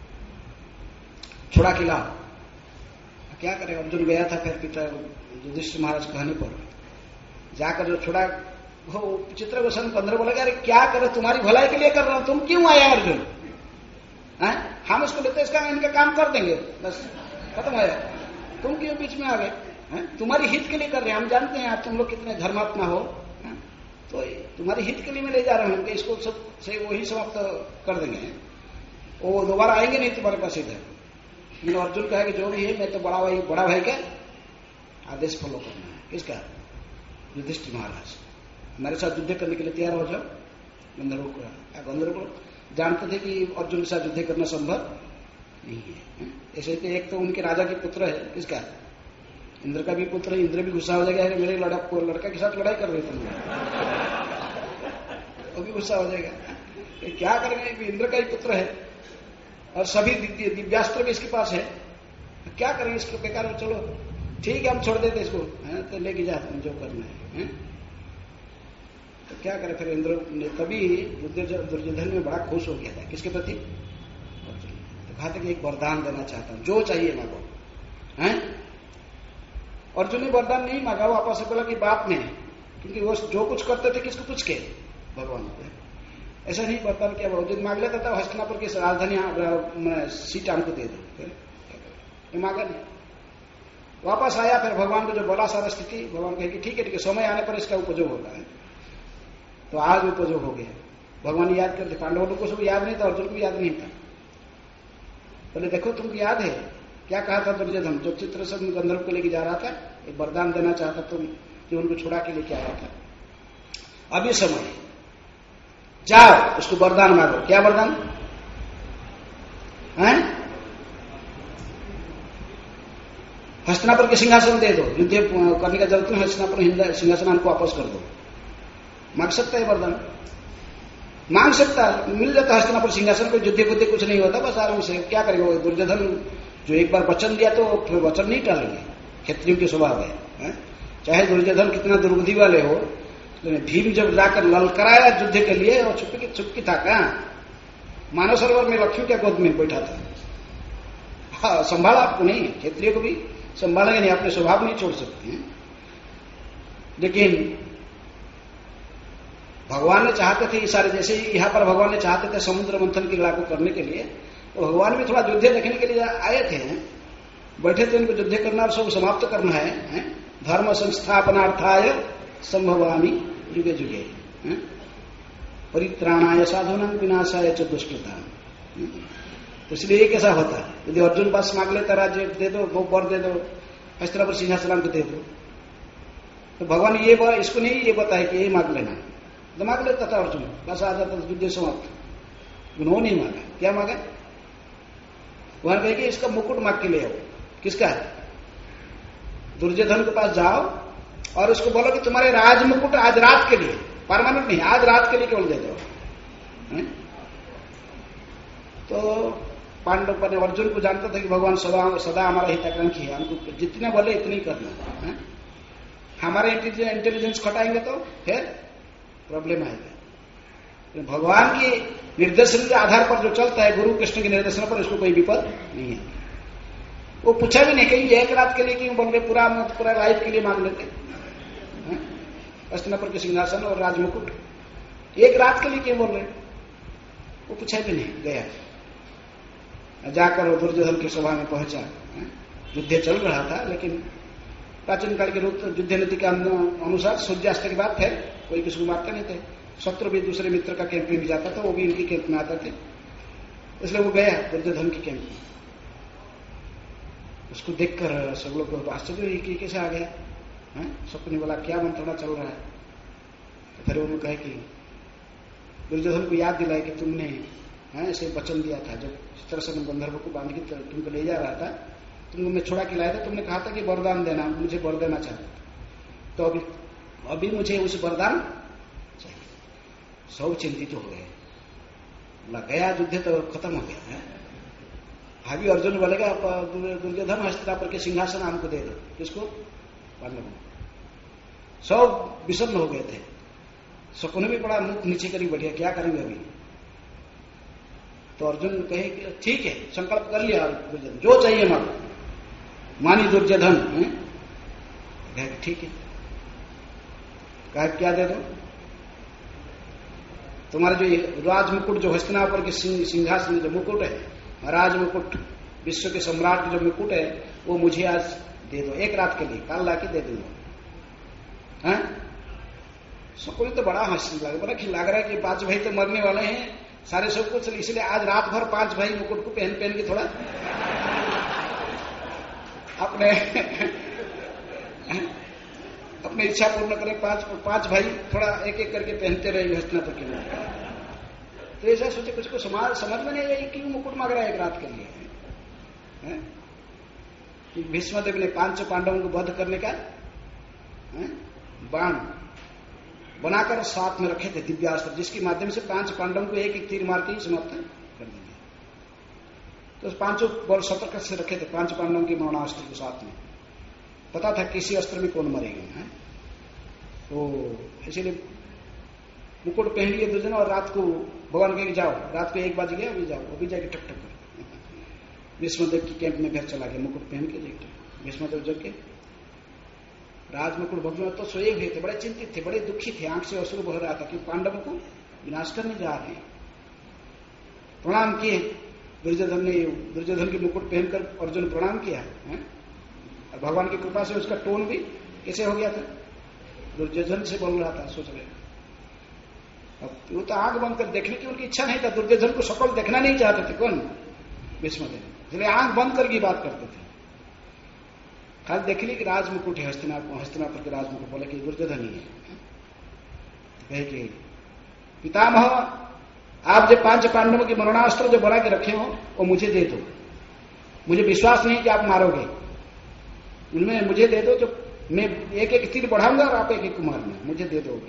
छुड़ा के लाओ। क्या करे, अर्जुन गया था फिर पिता युधिष्ठिर महाराज कहने पर जाकर जो छुड़ा, वो चित्रगोसन गंधर्व बोला, अरे क्या करे, तुम्हारी भलाई के लिए कर रहा हूं, तुम क्यों आया अर्जुन, हम इसको लेते इसका इनका काम कर देंगे, बस खत्म आया, तुम क्यों बीच में आ गए, तुम्हारी हित के लिए कर रहे हैं, हम जानते हैं आप तुम लोग कितने धर्मात्मा हो, तो तुम्हारी हित के लिए मैं ले जा रहा हूं, इसको सब से वही समाप्त कर देंगे, वो दोबारा आएंगे नहीं तुम्हारे पास इधर। लेकिन अर्जुन कहा कि जो भी है मैं तो बड़ा भाई का आदेश फॉलो करना है। किसका, युधिष्ठिर महाराज, हमारे साथ युद्ध करने के लिए तैयार हो जाओ। गंधर्व को जानते थे कि अर्जुन के साथ युद्ध करना संभव नहीं है। ऐसे तो एक तो उनके राजा के पुत्र है, किसका, इंद्र का भी पुत्र है, इंद्र भी गुस्सा हो जाएगा, मेरे लड़का के साथ लड़ाई कर रहे थे, वो भी गुस्सा हो जाएगा, क्या करेंगे, इंद्र का ही पुत्र है और सभी दिव्यास्त्र भी इसके पास है, क्या करेंगे इसको, बेकार, चलो ठीक है हम छोड़ देते इसको, तो लेके जाते हैं जो करना है। तो क्या करे, फिर इंद्र ने तभी दुर्योधन में बड़ा खुश हो गया था, किसके प्रति, अर्जुन। तो कहा था कि एक वरदान देना चाहता हूं, जो चाहिए मांगो, अर्जुन ने वरदान नहीं मांगा, वो आपस में बोला कि बाप में, क्योंकि वो जो कुछ करते थे किसको पूछ के, भगवान को, ऐसा नहीं वरदान किया। अर्जुन मांग लेता था हस्तिनापुर की राजधानी सीट हमको दे दो, ये मांगा नहीं। वापस आया, फिर भगवान को जो बोला सारा स्थिति, भगवान कहे कि ठीक है समय आने पर इसका उपयोग होता है, तो आज उपयोग हो गया। भगवान याद करते, पांडवों को सब याद नहीं था, अर्जुन को भी याद नहीं था। बोले देखो तुमको याद है क्या कहा था दुर्योधन, जो चित्रसन गंधर्व को लेके जा रहा था, एक वरदान देना चाहता तुम, कि उनको छुड़ा के लेके आया था, अभी समय जाओ उसको वरदान मांगो। क्या वरदान है, हस्तिनापुर के सिंहासन दे दो, युद्ध करने का जरूरत नहीं, हस्तिनापुर सिंहासन हमको वापस कर दो। मांग सकता है वरदान, मांग सकता है, मिल जाता है हस्तिनापुर सिंहासन को, युद्ध बुद्धि कुछ नहीं होता, बस आराम से। क्या करेगा दुर्योधन, जो एक बार वचन दिया तो फिर वचन नहीं टालेंगे, क्षत्रियों के स्वभाव है। चाहे दुर्योधन कितना दुर्बुद्धि वाले हो, लेकिन भीम जब जाकर ललकराया युद्ध के लिए, और चुपकी था कहां, मानव सरोवर में लक्ष्मी के गोद में बैठा था, हाँ संभाला आपको नहीं, क्षत्रिय को भी संभालेंगे नहीं, अपने स्वभाव नहीं छोड़ सकते हैं। लेकिन भगवान ने चाहते थे ये सारे, जैसे यहाँ पर भगवान ने चाहते थे समुद्र मंथन की लागू करने के लिए, तो भगवान भी थोड़ा युद्ध देखने के लिए आए थे, बैठे थे, उनको युद्ध करना और सब समाप्त करना है। धर्म संस्थापनार्थाय संभवामि युगे युगे, परित्राणाय साधूनां विनाशाय च दुष्कृतां। तो इसलिए कैसा होता है, यदि अर्जुन पास मांग लेता राज्य दे दो, वो वर दे दो, हस्तिनापुर सिंहासन को दे दो, तो भगवान ये इसको नहीं ये बताया कि ये मांग लेना, तो मांग लेता था अर्जुन, बस आ जाता युद्ध समाप्त। उन्होंने नहीं मांगा, क्या मांगा, वहां कहे कि इसका मुकुट मांग के ले आओ, किसका, दुर्योधन के पास जाओ और उसको बोलो कि तुम्हारे राज मुकुट आज रात के लिए, परमानेंट नहीं, आज रात के लिए केवल दे दो। तो पांडव पर अर्जुन को जानता था कि भगवान सदा हमारा हिताकांक्षी है, हमको जितने बोले इतने ही करना है। हमारे इंटेलिजेंस खटाएंगे तो फिर प्रॉब्लम आएगा। भगवान की निर्देशन के आधार पर जो चलता है, गुरु कृष्ण के निर्देशन पर, उसको कोई विपद नहीं है। वो पूछा भी नहीं कहीं एक रात के लिए क्यों बोल रहे, पूरा लाइफ के लिए मांग लेते। हस्तिनापुर के सिंहासन और राजमुकुट एक रात के लिए क्यों बोल रहे, वो पूछा भी नहीं। गया जाकर वो दुर्योधन की सभा में पहुंचा। युद्ध चल रहा था, लेकिन प्राचीन काल के युद्ध नीति के अनुसार सूर्यास्त के बाद फिर कोई किसी को मारते नहीं थे। शत्रु भी दूसरे मित्र का कैंप में जाता था, वो भी इनकी कैंप में आते थे, इसलिए वो गया दुर्योधन की कैंप में। उसको देखकर सब लोग को आश्चर्य हुई कि कैसे आ गया। सबने बोला क्या मंत्रणा चल रहा है। तो फिर उन्होंने कहा कि दुर्योधन को याद दिलाया कि तुमने ऐसे वचन दिया था, जब चित्रसेन गंधर्व को बांध के तुमको ले जा रहा था, तुमको मैं छोड़ा के लाया था, तुमने कहा था कि वरदान देना, मुझे वर देना चाहता, तो अभी मुझे उस वरदान चाहिए। सब चिंतित हो गए, गया युद्ध तो खत्म हो गया है। भाभी अर्जुन बोलेगा दुर्योधन हस्तिनापुर के सिंहासन हमको दे दो। किसको? पांडवों को। सब विषन्न हो गए थे। शकुन भी बड़ा मुख नीचे करी बढ़िया, क्या करेंगे अभी। तो अर्जुन कहे कि ठीक है, संकल्प कर लिया दुर्योधन, जो चाहिए मानी दुर्योधन। ठीक है, कहा क्या दे दो? तुम्हारे जो राजमुकुट, जो हस्तिनापुर के सिंहासन जो मुकुट है, राज मुकुट, विश्व के सम्राट जो मुकुट है, वो मुझे आज दे दो, एक रात के लिए, कल लाके दे दूंगा। शकुनी तो बड़ा हंसने लगा, बड़ा लग रहा है कि 5 भाई तो मरने वाले हैं सारे सब कुछ, इसलिए आज रात भर 5 भाई मुकुट को पहन के थोड़ा अपने इच्छा पूर्ण करें। 5 भाई थोड़ा एक एक करके पहनते रहे हस्तिनापुर के मुकुट। तो ऐसा सोचे, कुछ को समझ में नहीं आई क्यों मुकुट मांग रहा है एक रात के लिए। भीष्मदेव ने 5 पांडवों को वध करने का बाण बनाकर साथ में रखे थे, दिव्यास्त्र, जिसके माध्यम से 5 पांडवों को एक तीर मार के ही समाप्त कर देंगे। तो 5 बल सतर्क से रखे थे 5 पांडवों की मरणास्त्र के साथ में, पता था किसी अस्त्र में कौन मरेगा। तो इसीलिए मुकुट पहन लिए दुर्योधन, और रात को भगवान कहे जाओ, रात को 1 बज गया, अभी जाओ, अभी जाके टक कर भीष्मदेव की कैंप में फिर चला गया मुकुट पहन के। भीष्मदेव जग के राजमुकुट भगवान तो सोए हुए थे, बड़े चिंतित थे, बड़े दुखी थे, आंख से अश्रु बह रहा था कि पांडवों को विनाश करने जा रहे हैं। प्रणाम किए दुर्योधन ने, दुर्योधन की मुकुट पहनकर अर्जुन प्रणाम किया। और भगवान की कृपा से उसका टोन भी कैसे हो गया था, दुर्योधन से बोल रहा था, सोच रहे। अब वो तो आंख बंद कर देखने की उनकी इच्छा नहीं था, दुर्योधन को सकल देखना नहीं चाहते थे। कौन? भीष्मदेव। इसलिए आंख बंद करके बात करते थे। खाली देख ली कि राजमुकुट है, हस्तिनापुर के राजमुकुट, बोले कि दुर्योधन ही है। कहे कि पितामह, आप जो 5 पांडवों के मरणास्त्र जो बना के रखे हो वो मुझे दे दो, मुझे विश्वास नहीं कि आप मारोगे, उनमें मुझे दे दो, जो मैं एक एक तीर बढ़ाऊंगा और आप एक एक को मारना, मुझे दे दो।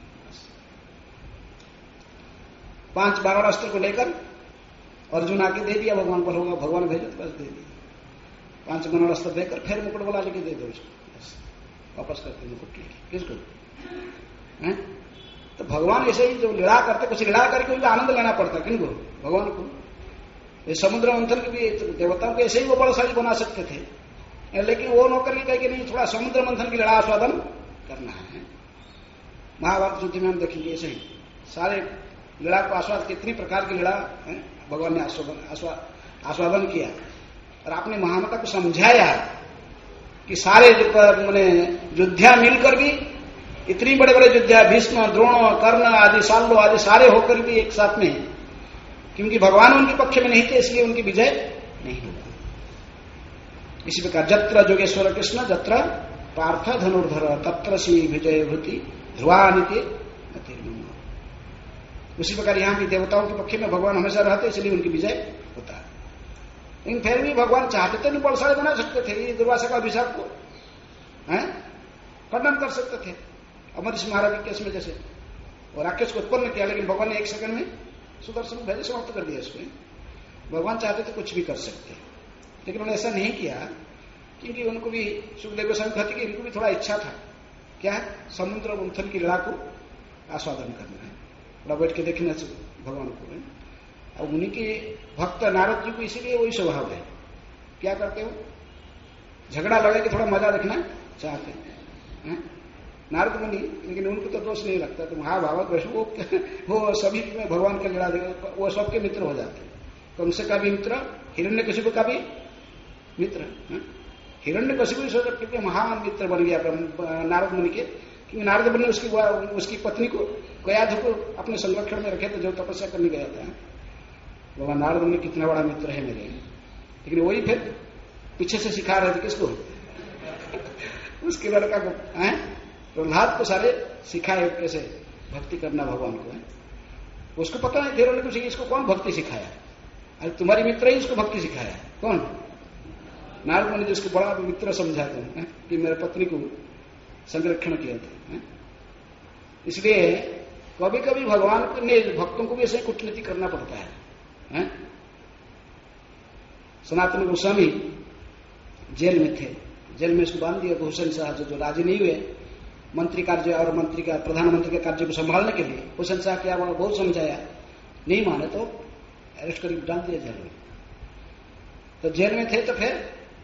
5 बाणास्त्र को लेकर अर्जुन आके दे दिया, भगवान पर होगा, भगवान भेजो तो बस दे दिया। 5 बाणास्त्र देकर फिर मुकुट वाला लेके दे दो उसको, बस वापस करते मुकुट लेके। किसको? तो भगवान ऐसे ही जो लीला करते, कुछ लीला करके उनको आनंद लेना पड़ता, किनको? भगवान को। ये समुद्र मंथन के भी देवताओं को ऐसे ही वो बलशाली बना सकते थे, लेकिन वो नौकर की कहे कि नहीं, थोड़ा समुद्र मंथन की लीला आस्वादन करना है। महाभारत युद्ध में हम देखेंगे ऐसे ही सारे लीला को आस्वाद, कितनी प्रकार की लीला भगवान ने आस्वादन किया, और आपने महानता को समझाया कि सारे योद्धा मिलकर भी, इतनी बड़े बड़े योद्धा भीष्म, द्रोण, कर्ण आदि, साल्लो आदि सारे होकर भी एक साथ में, क्योंकि भगवान उनके पक्ष में नहीं थे, इसलिए उनकी विजय नहीं हुआ। इसी प्रकार जत्र जोगेश्वर कृष्ण जत्र पार्थ धनुर्धर तत्र सी विजय भूति ध्रुवानिति। उसी प्रकार यहां भी देवताओं के पक्ष में भगवान हमेशा रहते, इसलिए उनकी विजय होता है। लेकिन फिर भी भगवान चाहते थे, नहीं बलशाली बना सकते थे, ये दुर्वासा का अभिशाप को खंडन कर सकते थे। अमरीश महाराज के केस में जैसे और राक्षस को उत्पन्न किया, लेकिन भगवान ने 1 सेकंड में सुदर्शन भेज समाप्त कर दिया इसको। भगवान चाहते थे कुछ भी कर सकते, लेकिन उन्होंने ऐसा नहीं किया, क्योंकि उनको भी सुखदेव गोस्वामी कहते कि इनको भी थोड़ा इच्छा था, क्या है, समुद्र मंथन की लीला को आस्वादन करना है, थोड़ा बैठ के देखने से भगवान को। अब उन्हीं के भक्त नारद जी को इसीलिए वही स्वभाव है। क्या करते हो, झगड़ा लगा के थोड़ा मजा रखना चाहते हैं नारद मुनि, लेकिन उनको तो दोष नहीं लगता। तो महाभारत वैष्णव वो सभी में भगवान का लड़ा देगा, वो सबके मित्र हो जाते हैं। कंस का भी मित्र, हिरण्यकशिपु का भी मित्र। हिरण्यकशिपु क्योंकि महान मित्र बन गया नारद मुनि के, क्योंकि नारद मुनि उसकी पत्नी को कयाधु को अपने संरक्षण में रखे थे जो तपस्या करने गया था। बाबा नारद मुनि कितना बड़ा मित्र है मेरे, लेकिन वही फिर पीछे से सिखा रहे थे किसको उसके लड़का को, प्रहलाद को सारे सिखाए कैसे भक्ति करना भगवान को है। उसको पता नहीं थे कुछ इसको कौन भक्ति सिखाया, अरे तुम्हारी मित्र ही इसको भक्ति सिखाया। कौन? नारद मुनि जिसको बड़ा मित्र समझा तुम कि मेरे पत्नी को संरक्षण किया था। इसलिए कभी कभी भगवान ने भक्तों को भी ऐसे कूटनीति करना पड़ता है। सनातन गोस्वामी जेल में थे, जेल में इसको बांध दिया हुसैन शाह जो राजी नहीं हुए मंत्री कार्य और मंत्री का प्रधानमंत्री के कार्य को संभालने के लिए। हुसैन शाह क्या बहुत समझाया, नहीं माने तो अरेस्ट करके डाल दिया जेल में। तो जेल में थे तो फिर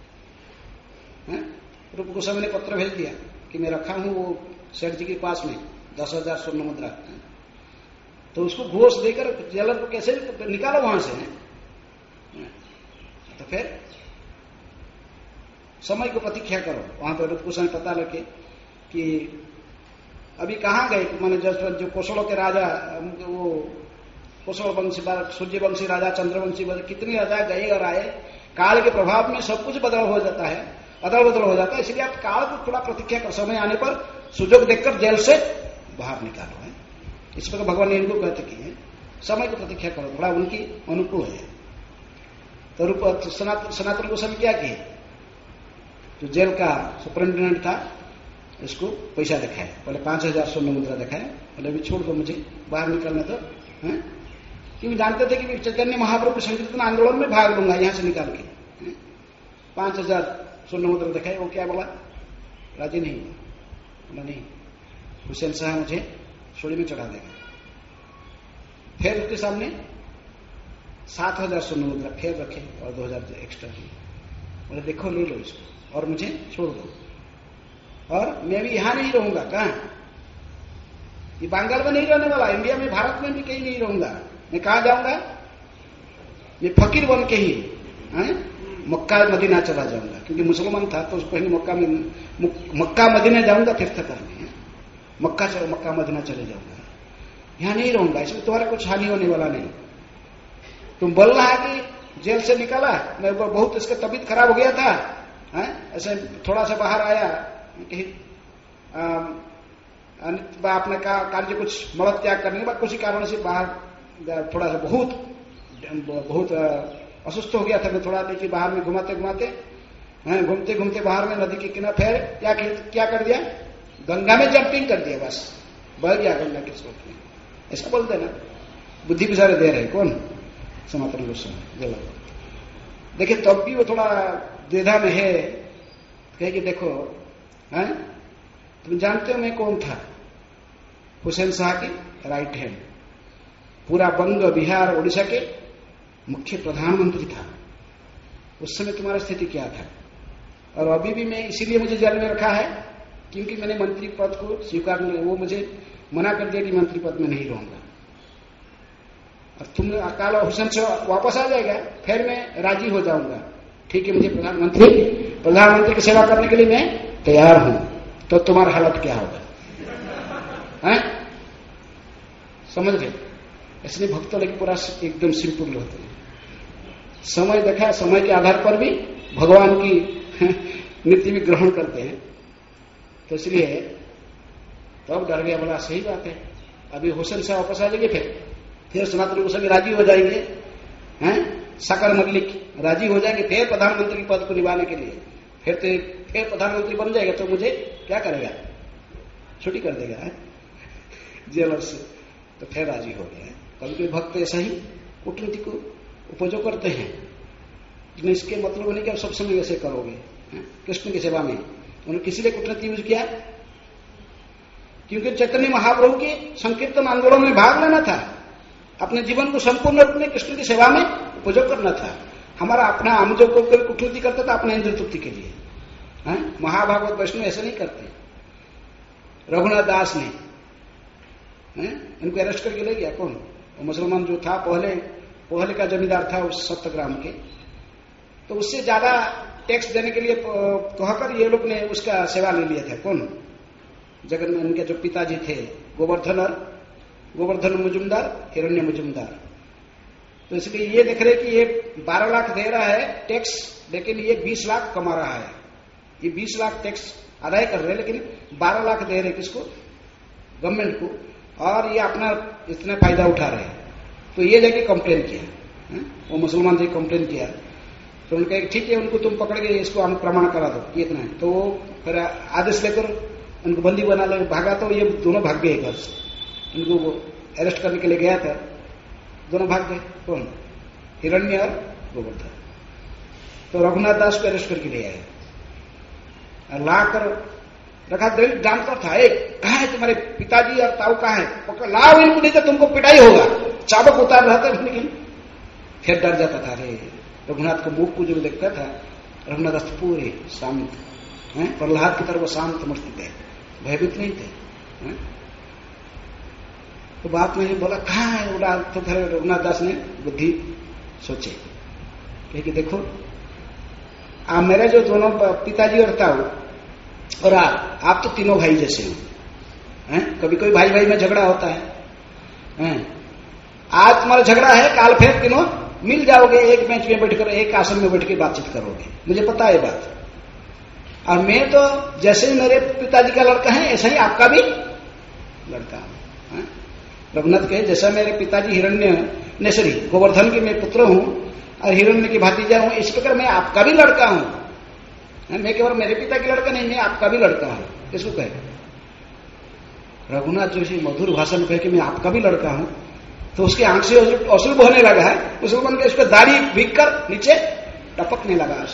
रूप गोस्वामी ने पत्र भेज दिया कि मैं रखा हूं वो सेठ जी के पास में 10,000 स्वर्ण मुद्रा। तो उसको घोष देकर जेलर को कैसे निकालो वहां से। तो फिर समय को प्रतीक्षा करो। वहां पर रूप गोस्वामी पता लगे कि अभी कहां गए, माने जो कोसलों के राजा वो कोसल वंशी सूर्यवंशी राजा चंद्रवंशी कितनी राजा गए और आए। काल के प्रभाव में सब कुछ बदल हो जाता है, अदल बदल हो जाता है। इसलिए आप काल को थोड़ा प्रतीक्षा कर, समय आने पर सुजोग देखकर जेल से बाहर निकालो है। इस पर भगवान ने इनको कहते कि समय को प्रतीक्षा करो, थोड़ा उनकी अनुकूल है। तो रूप सनातन गोस्वामी क्या किए, जो जेल का सुपरिंटेंडेंट था इसको पैसा दिखाया, पहले 5,000 स्वर्ण मुद्रा दिखाया, पहले भी छोड़ दो मुझे बाहर निकलना। तो क्योंकि जानते थे कि चैतन्य महाप्रभु संकीर्तन आंदोलन में भाग लूंगा यहां से निकाल के। 5,000 स्वर्ण मुद्रा दिखाए, वो क्या बोला, राजी नहीं हुआ, बोला नहीं हुसैन शाह मुझे सूली में चढ़ा देगा। फिर उसके सामने 7,000 स्वर्ण मुद्रा फिर रखे और 2,000 एक्स्ट्रा दिए, बोले देखो ले लो इसको और मुझे छोड़ दो, और मैं भी यहां नहीं रहूंगा। कहां? ये बंगाल में नहीं रहने वाला, इंडिया में भारत में भी कहीं नहीं रहूंगा। मैं कहा जाऊंगा, मैं फकीर बन के ही मक्का मदीना चला जाऊंगा, क्योंकि मुसलमान था तो उसको मक्का मदीना जाऊंगा तीर्थ करने, मक्का मदीना चले जाऊंगा, यहां नहीं रहूंगा। इसमें तुम्हारा कुछ हानि होने वाला नहीं। तुम बोल रहा है कि जेल से निकाला, मैं बहुत इसका तबीयत खराब हो गया था, ऐसे थोड़ा सा बाहर आया कहीं अपने कार्य कुछ मल त्याग करने के बाद किसी कारण से बाहर थोड़ा सा बहुत असुस्थ हो गया था। मैं थोड़ा देखिए बाहर में घूमते घूमते बाहर में नदी के किनारे फिर क्या कर दिया, गंगा में जंपिंग कर दिया, बस बह गया गंगा के स्रोत में। ऐसा बोल देना, बुद्धि भी सारे दे रहे कौन? सनातन गोस्वामी। देखिए तब भी वो थोड़ा द्विधा में है, कहे कि देखो तुम जानते हो मैं कौन था? हुसैन शाह की राइट हैंड, पूरा बंग बिहार उड़ीसा के मुख्य प्रधानमंत्री था। उस समय तुम्हारा स्थिति क्या था? और अभी भी मैं इसीलिए मुझे जेल में रखा है क्योंकि मैंने मंत्री पद को स्वीकार नहीं, वो मुझे मना कर दिया कि मंत्री पद में नहीं रहूंगा। और तुम अकाल हुसैन से वापस आ जाएगा, फिर मैं राजी हो जाऊंगा, ठीक है मुझे प्रधानमंत्री की सेवा करने के लिए मैं तैयार हूं। तो तुम्हारा हालत क्या होगा? समझ गए? इसलिए भक्तों लेकिन पूरा एकदम सिंपल होते हैं। समय देखा, समय के आधार पर भी भगवान की नीति भी ग्रहण करते हैं। तो इसलिए तब डर गया, बोला सही बात है, अभी हुसैन साहब वापस आ जाएंगे, फिर सनातन गोस्वामी राजी हो जाएंगे, साकर मल्लिक राजी हो जाएंगे फिर प्रधानमंत्री के पद को निभाने के लिए, फिर प्रधानमंत्री बन जाएगा तो मुझे क्या करेगा? छुट्टी कर देगा जेलर से। तो फिर राजी हो गया। कभी कभी भक्त ऐसा ही कूटनीति को उपयोग करते हैं, लेकिन इसके मतलब नहीं कि आप सब समय ऐसे करोगे। कृष्ण की सेवा में उन्होंने किसी ने कूटनीति यूज किया क्योंकि चैतन्य महाप्रभु के संकीर्तन आंदोलन में भाग लेना था। अपने जीवन को संपूर्ण रूप में कृष्ण की सेवा में उपयोग करना था। हमारा अपना, हम जो कूटनीति करता था अपने इंद्र तृप्ति के लिए। महाभागवत वैष्णव ऐसे नहीं करते। रघुनाथ दास ने इनको अरेस्ट करके ले गया। कौन? वो मुसलमान जो था, पहले का जमींदार था उस सप्तग्राम के, तो उससे ज्यादा टैक्स देने के लिए कहकर ये लोग ने उसका सेवा ले लिया था। कौन? जगन, उनके जो पिताजी थे गोवर्धन मुजुमदार, हिरण्य मुजुमदार। तो इसलिए ये देख रहे कि ये 12 लाख दे रहा है टैक्स, लेकिन ये 20 लाख कमा रहा है। ये 20 लाख टैक्स अदाय कर रहे हैं, लेकिन 12 लाख दे रहे किसको? गवर्नमेंट को, और ये अपना इतना फायदा उठा रहे हैं। तो ये जाके कंप्लेन किया, वो मुसलमान से कंप्लेन किया। तो उनका ठीक है, उनको तुम पकड़ के इसको हम प्रमाण करा दो ये इतना है। तो वो फिर आदेश लेकर उनको बंदी बना ले भागा। तो ये दोनों भाग गए घर से। इनको वो अरेस्ट करने के लिए गया था, दोनों भाग गए। कौन? हिरण्य और गोवर्धन। तो रघुनाथ दास को अरेस्ट करके ले आए और ला कर रखा। जानता था, एक कहा है तुम्हारे पिताजी और ताऊ कहा है, पकड़ लाओ इनको, नहीं तो तुमको पिटाई होगा। चाबक उतार रहा था, लेकिन फिर डर जाता था। अरे रघुनाथ को मुख को जो देखता था, रघुनाथ पूरे शांत, प्रहलाद की तरह वो शांत मूर्ति थे, भयभीत नहीं थे। तो बात नहीं बोला, कहा है उड़ा। तो फिर रघुनाथ दास ने बुद्धि सोचे कि देखो मेरे जो दोनों पिताजी और ताऊ और आप तो तीनों भाई जैसे हो। कभी कोई भाई भाई में झगड़ा होता है। आज तुम्हारा झगड़ा है, काल फिर तीनों मिल जाओगे, एक बेंच में बैठकर, एक आसन में बैठ के बातचीत करोगे। मुझे पता है बात। और मैं तो जैसे ही मेरे पिताजी का लड़का है, ऐसा ही आपका भी लड़का हूं। रघुनाथ कहे, जैसा मेरे पिताजी हिरण्य सॉरी गोवर्धन के मैं पुत्र हूं और हिरण्य की भातीजा हूं, इस प्रकार मैं आपका भी लड़का हूं। मैं केवल मेरे पिता की लड़का नहीं, मैं आपका भी लड़का हूं। इसको कहे रघुनाथ जोशी मधुर भाषण कहे कि मैं आपका भी लड़का हूं, तो उसके आंख से अश्रु बहने लगा है। मुसलमान के उसका दाढ़ी भीग कर नीचे टपकने लगा।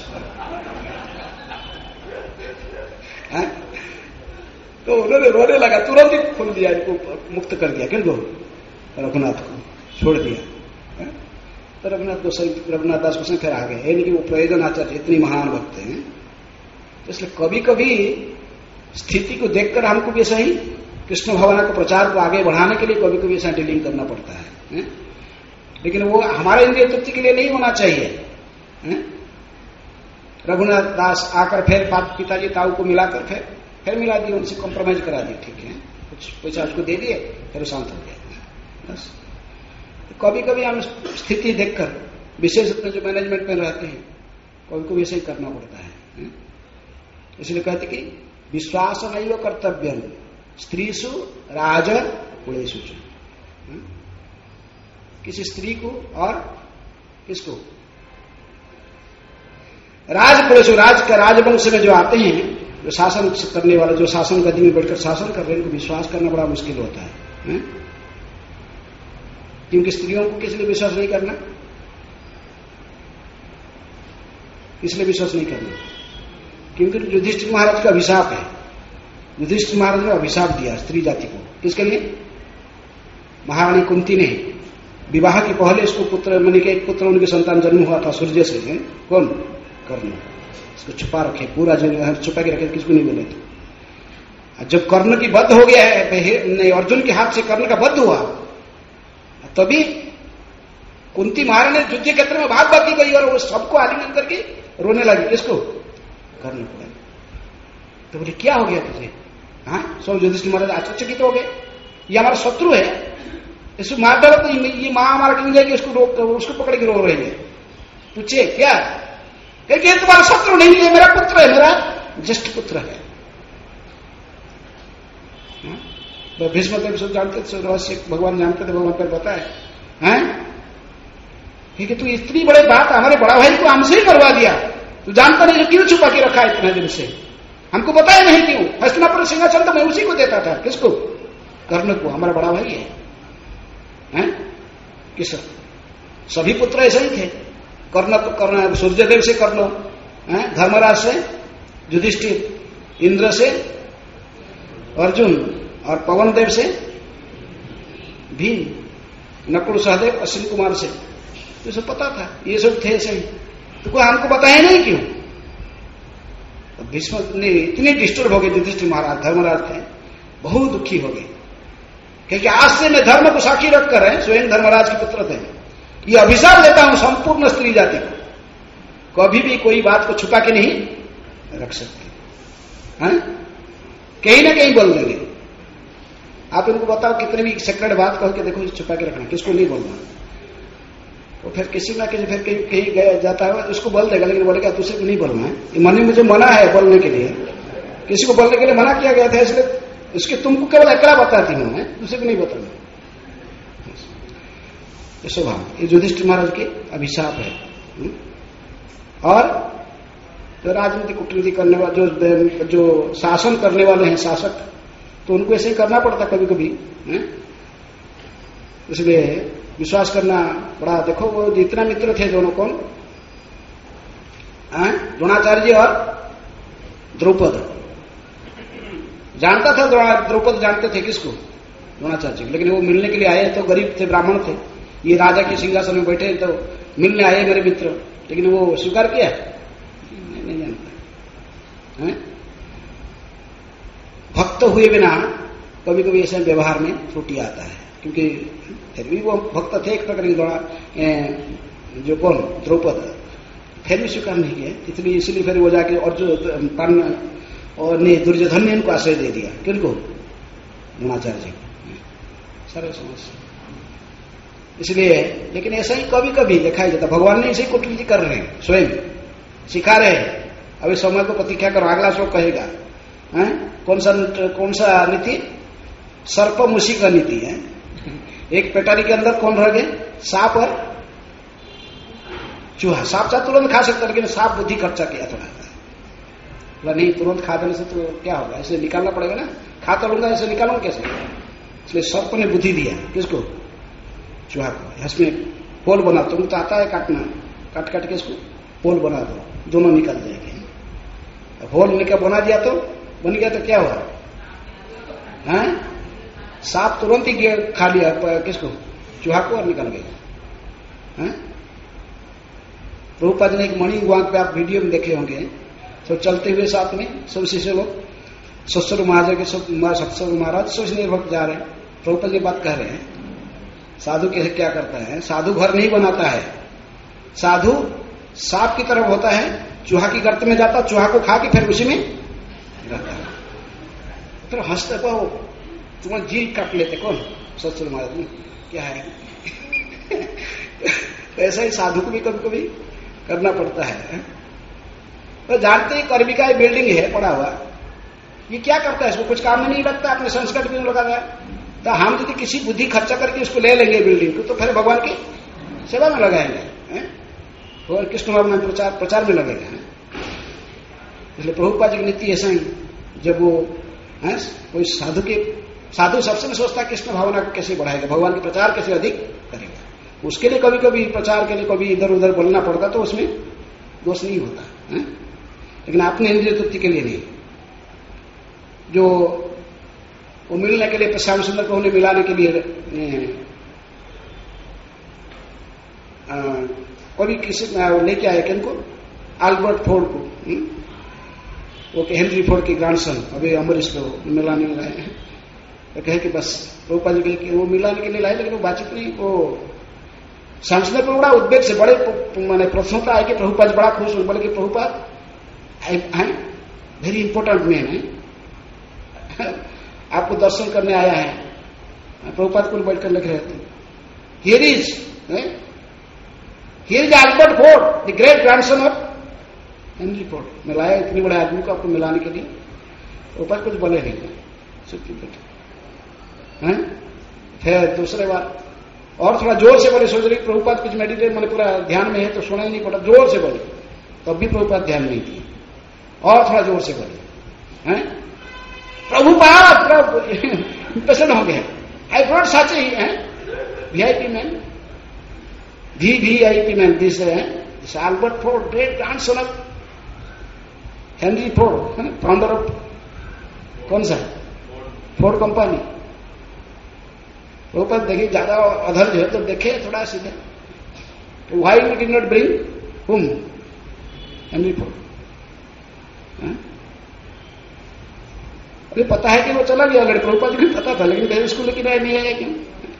तो उन्होंने रोने लगा, तुरंत ही खोल दिया, इनको मुक्त कर दिया। किनको? रघुनाथ को छोड़ दिया। तो रघुनाथ दास को फिर आ गए। यानी कि वो प्रयोजन आचार्य इतनी महान भक्त हैं। तो इसलिए कभी कभी स्थिति को देखकर हमको भी ऐसा ही कृष्ण भावना के प्रचार को आगे बढ़ाने के लिए कभी कभी ऐसा डीलिंग करना पड़ता है। लेकिन वो हमारे इंद्रिय तृप्ति के लिए नहीं होना चाहिए। रघुनाथ दास आकर फिर पिताजी ताऊ को मिलाकर फिर मिला दिए, उनसे कॉम्प्रोमाइज करा दिए। ठीक है, कुछ पैसा उसको दे दिए, फिर शांत हो गया। बस कभी कभी हम स्थिति देखकर, विशेष अपने जो मैनेजमेंट में रहते हैं, कभी कभी ऐसे ही करना पड़ता है। इसलिए कहते कि विश्वास नहीं कर्तव्य स्त्रीसु राज कुलेषु। किसी स्त्री को और किसको? राजकुलेषु, राजवंश में जो आते हैं, जो शासन करने वाले, जो शासन गद्दी में बैठकर शासन कर रहे हैं, उनको विश्वास करना बड़ा मुश्किल होता है। क्योंकि स्त्रियों को किस लिए विश्वास नहीं करना? इसलिए विश्वास नहीं करना क्योंकि युधिष्ठिर महाराज का अभिशाप है। युधिष्ठिर महाराज ने अभिशाप दिया स्त्री जाति को। किसके लिए? महारानी कुंती ने विवाह के पहले इसको पुत्र, मानी के एक पुत्र उनके संतान जन्म हुआ था सूर्य से। कौन? कर्ण। इसको छुपा रखे, पूरा छुपा के रखे, किसको नहीं बोले थे। जब कर्ण की वध हो गया है, अर्जुन के हाथ से कर्ण का वध हुआ, तभी कुंती महारानी युद्ध क्षेत्र में भाग भाग गई और वो सबको आलिंगन करके रोने लगी। किसको? कर्ण को। तो बोले क्या हो गया तुझे? सब युधिष्ठिर महाराज आश्चर्यचकित हो गए, ये हमारा शत्रु है, इसको मार डालो तो ये मां हमारा क्यों जाएगी, उसको पकड़ के रो रहे हैं। पूछे क्या? ये तुम्हारा शत्रु नहीं है, मेरा पुत्र है, मेरा ज्येष्ठ पुत्र है। भीष्मदेव सब जानते थे, रहस्य भगवान जानते थे, भगवान पर बताए ठीक है, तू इतनी बड़ी बात हमारे बड़ा भाई को हमसे ही करवा दिया, तू जानता नहीं क्यों छुपा के रखा इतने दिन से, हमको बताया नहीं क्यों? हस्तिनापुर सिंहासन तो मैं उसी को देता था। किसको? कर्ण को, हमारा बड़ा भाई है। किस? सभी पुत्र ऐसे ही थे। कर्ण तो कर्ण, सूर्यदेव से कर्ण, धर्मराज से युधिष्ठिर, इंद्र से अर्जुन और पवन देव से भीम। नकुल सहदेव अश्विन कुमार से, तो सब पता था ये सब थे सही, तो कोई हमको बताया नहीं क्यों? तो भीष्म ने इतने डिस्टर्ब हो गए, युधिष्ठिर महाराज धर्मराज थे, बहुत दुखी हो गए, क्योंकि आज से मैं धर्म को साक्षी रख कर है, स्वयं धर्मराज के पुत्र थे, ये अभिशाप देता हूं संपूर्ण स्त्री जाति को, कभी भी कोई बात को छुपा के नहीं रख सकते, कहीं ना कहीं बोल देंगे। आप इनको बताओ कितने भी सेक्रेट बात कहो कि देखो छुपा के रखना, किसको नहीं बोलना, वो फिर किसी ना किसी फिर कहीं गया जाता है उसको बोल देगा, लेकिन बोलेगा दूसरे को नहीं बोलना है, ये मन में मुझे मना है बोलने के लिए, किसी को बोलने के लिए मना किया गया था, इसलिए इसके तुमको केवल अकेला बताती हूं मैं, दूसरे को नहीं बताऊंगा। ये स्वभाव, ये युधिष्ठिर महाराज के अभिशाप है। और जो राजनीति कूटनीति करने वाले, जो शासन करने वाले हैं शासक, तो उनको ऐसे ही करना पड़ता कभी कभी, इसलिए विश्वास करना बड़ा। देखो वो जितना मित्र थे दोनों, कौन, द्रोणाचार्य जी और द्रौपद, जानता था द्रौपद, जानते थे किसको, द्रोणाचार्य जी, लेकिन वो मिलने के लिए आए तो गरीब थे, ब्राह्मण थे, ये राजा के सिंहासन में बैठे तो मिलने आए मेरे मित्र, लेकिन वो स्वीकार किया नहीं जानता है? भक्त हुए बिना कभी कभी ऐसे व्यवहार में त्रुटि आता है, क्योंकि फिर भी वो भक्त थे एक प्रकार जो कौन, द्रौपद, फिर भी स्वीकार नहीं किया, इसलिए फिर वो जाके और जो और ने दुर्योधन ने इनको आश्रय दे दिया, किनको, द्रोणाचार्य जी, सारे समझ। इसलिए लेकिन ऐसा ही कभी कभी देखा ही जाता, भगवान ने इसे कूटनीति कर रहे हैं, स्वयं सिखा रहे हैं, अभी समय को प्रतीक्षा करो, अगला श्लोक कहेगा कौन सा नीति, सर्प मुसी का नीति है। एक पेटारी के अंदर कौन रह गए, सांप और चूहा। सांप चाहे तुरंत खा सकता, लेकिन सांप बुद्धि खर्चा किया थोड़ा, नहीं तुरंत खा देने से तो क्या होगा, ऐसे निकालना पड़ेगा ना, खा तो लूंगा ऐसे निकालूंगा कैसे, इसलिए सर्प ने बुद्धि दिया, किसको, चूहा को, इसमें पोल बना, तुम तो आता है काटना, काट के इसको पोल बना दो, दोनों निकल जाएंगे। होल निकल बना दिया तो बन गया, तो क्या हुआ, सांप तुरंत ही खा लिया किसको, चूहा को, और निकल गया। प्रभुपाद ने एक मणि गुआंक पे आप वीडियो में देखे होंगे, तो चलते हुए साथ में सब शिष्य लोग, सत्संग महाराज के सत्संग महाराज सोच निर्भर जा रहे हैं, प्रभुपाद ये बात कह रहे हैं, साधु कैसे क्या करता है, साधु घर नहीं बनाता है, साधु सांप की तरफ होता है, चूहा की गर्त में जाता, चूहा को खा के फिर उसी में रहता है, फिर हंसते को तुम्हारा जील काट लेते कौन, सत्संग महाराज में क्या है। ऐसा ही साधु को भी कभी कभी करना पड़ता है। तो जानते ही कर्मिका बिल्डिंग है पड़ा हुआ, ये क्या करता है, इसको कुछ काम में नहीं लगता, अपने संस्कृत भी लगा गया, तो हम यदि किसी बुद्धि खर्चा करके इसको ले लेंगे बिल्डिंग को, तो फिर भगवान की सेवा में लगाएंगे, और कृष्ण भगवान प्रचार में लगेगा। इसलिए प्रभुपाद जी की नीति ऐसा ही, जब वो कोई साधु सबसे में सोचता है कृष्ण भावना को कैसे बढ़ाएगा, भगवान के प्रचार कैसे अधिक करेगा, उसके लिए कभी कभी प्रचार के लिए कभी इधर उधर बोलना पड़ता, तो उसमें दोष नहीं होता है? लेकिन अपने इंद्रिय तृप्ति के लिए नहीं। जो वो मिलने के लिए श्याम सुंदर को उन्हें मिलाने के लिए कभी किसी लेके आए किनको, अल्बर्ट फोर्ड को, वो हेनरी फोर्ड के ग्रैंडसन, अभी अमरीश को मिलाने में लाए हैं, तो कहे कि बस प्रभुपाद जी के वो मिलाने के लिए लाए, लेकिन वो बातचीत नहीं, वो श्याम सुंदर को बड़ा उद्वेग से, बड़े मैंने प्रश्नता है कि प्रभुपाद बड़ा खुश हो, बोले कि प्रभुपाद वेरी इंपॉर्टेंट मैन है, आपको दर्शन करने आया है। प्रभुपाद को बैठ कर लिख रहे थे, here is Albert Ford the great grandson of Henry Ford. मिलाया इतने बड़े आदमी को आपको मिलाने के लिए, प्रभुपाद कुछ बोले नहीं, चुप बैठे। फिर दूसरे बार और थोड़ा जोर से बोले, सोच रही प्रभुपाद कुछ मेडिटेट मैंने पूरा ध्यान में है तो सुना ही नहीं पड़ा, जोर से बोले, तब भी प्रभुपाद ध्यान नहीं दिए, और थोड़ा जोर से बोले, प्रभुपाद प्रसन्न हो गए, I brought such VIP man, VIP man, this Albert Ford great grandson of Henry Ford, founder of कौन सा फोर्ड कंपनी, प्रभुपाद देखिए ज्यादा अधर जो है तो देखे थोड़ा सीधे, why you did not bring him Henry Ford? अभी पता है कि वो चला गया ऑलरेडी, प्रभुपाद जी को पता था, लेकिन देव स्कूल लेकिन नहीं आया क्यों?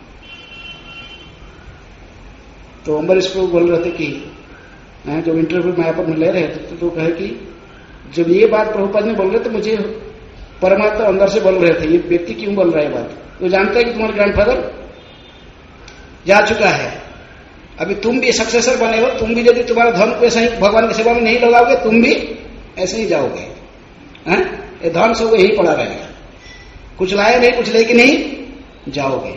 तो अम्बरीश प्रभु बोल रहे थे कि जब इंटरव्यू मायापुर में ले रहे थे तो कहे कि जब ये बात प्रभुपाद ने बोल रहे तो मुझे परमात्मा अंदर से बोल रहे थे, ये व्यक्ति क्यों बोल रहा है बात? तो जानता है कि तुम्हारे ग्रैंडफादर जा चुका है, अभी तुम भी सक्सेसर बने हो, तुम भी यदि तुम्हारा धन को ऐसा ही भगवान की सेवा में नहीं लगाओगे, तुम भी ऐसे ही जाओगे। ये धन सब यही पड़ा रहेगा, कुछ लाए नहीं, कुछ लेके नहीं जाओगे।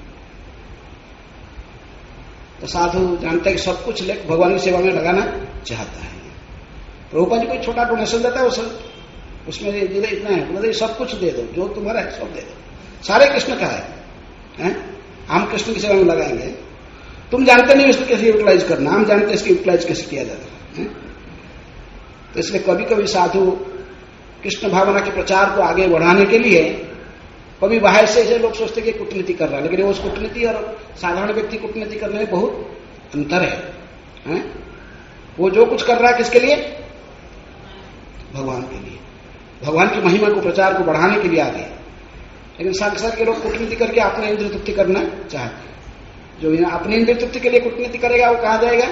तो साधु जानते हैं कि सब कुछ लेकर भगवान की सेवा में लगाना चाहता है। प्रभुपाद जी कोई छोटा डोनेशन देता है, उसमें इतना है, मतलब सब कुछ दे दो, जो तुम्हारा है सब दे दो, सारे कृष्ण का है, हम कृष्ण की सेवा में लगाएंगे। तुम जानते नहीं इसको कैसे यूटिलाइज करना, हम जानते हैं इसकी यूटिलाइज कैसे किया जाता है। तो इसलिए कभी कभी साधु कृष्ण भावना के प्रचार को आगे बढ़ाने के लिए, कभी बाहर से ऐसे लोग सोचते कि कूटनीति कर रहा है, लेकिन उस कूटनीति और साधारण व्यक्ति कूटनीति करने में बहुत अंतर है। वो जो कुछ कर रहा है किसके लिए? भगवान के लिए, भगवान की महिमा को, प्रचार को बढ़ाने के लिए आगे। लेकिन संसार के लोग कूटनीति करके अपने इंद्रिय तृप्ति करना चाहते हैं। जो अपनी इंद्रिय तृप्ति के लिए कूटनीति करेगा वो कहा जाएगा?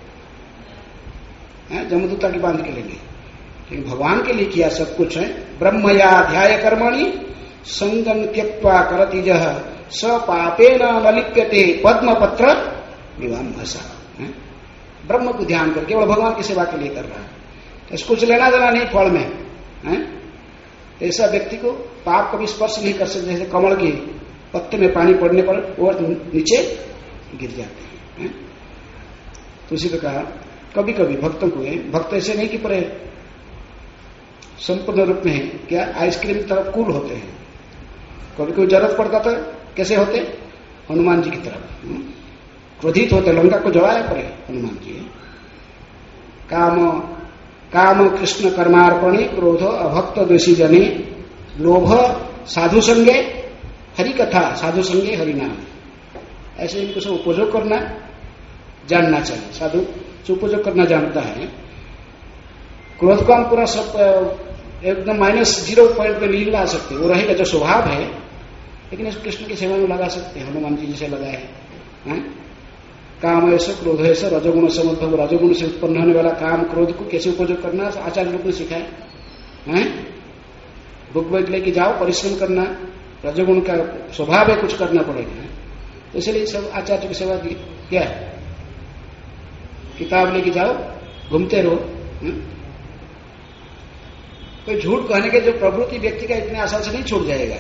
जमदूता की बांध के लेंगे। लेकिन भगवान के लिए किया सब कुछ है। ब्रह्मया ध्याय कर्मणि संगम त्यक्त्वा करति जह स पापेन न लिप्यते पद्म पत्र विवाम भसा। ब्रह्म को ध्यान करके केवल भगवान की सेवा के लिए कर रहा है, इसको कुछ लेना देना नहीं फल में। ऐसा व्यक्ति को पाप कभी स्पर्श नहीं कर सकते। जैसे कमल के पत्ते में पानी पड़ने पर वो नीचे गिर जाते हैं। तो इसी प्रकार कभी कभी भक्तों को, भक्त ऐसे नहीं कि पूरे संपूर्ण रूप में क्या आइसक्रीम की तरफ कूल होते हैं, कभी कोई जरूरत पड़ता था कैसे होते? हनुमान जी की तरफ क्रोधित होते, लंका को जलाया पड़े हनुमान जी। काम कृष्ण कर्मार्पणे क्रोध अभक्त द्वेषी जने लोभ साधु संगे हरि कथा साधु संगे हरि नाम। ऐसे इनको सब उपयोग करना जानना चाहिए। साधु से उपयोग करना जानता है। क्रोध को हम पूरा सब एकदम -0 पॉइंट पे नहीं ला सकते, वो रहेगा जो स्वभाव है, लेकिन इसको कृष्ण की सेवा में लगा सकते हैं, हनुमान जी जैसे लगाए हैं। काम ऐसे क्रोध ऐसे रजोगुण समर्थ, रजोगुण से उत्पन्न होने वाला काम क्रोध को कैसे उपयोग करना आचार्य लोग ने सिखाया है। बुक बैग लेके जाओ, परिश्रम करना, रजोगुण का स्वभाव है, कुछ करना पड़ेगा। तो इसलिए सब आचार्य की सेवा की क्या है, किताब लेके जाओ, घूमते रहो। कोई झूठ कहने के जो प्रवृत्ति व्यक्ति का इतने आसान से नहीं छूट जाएगा,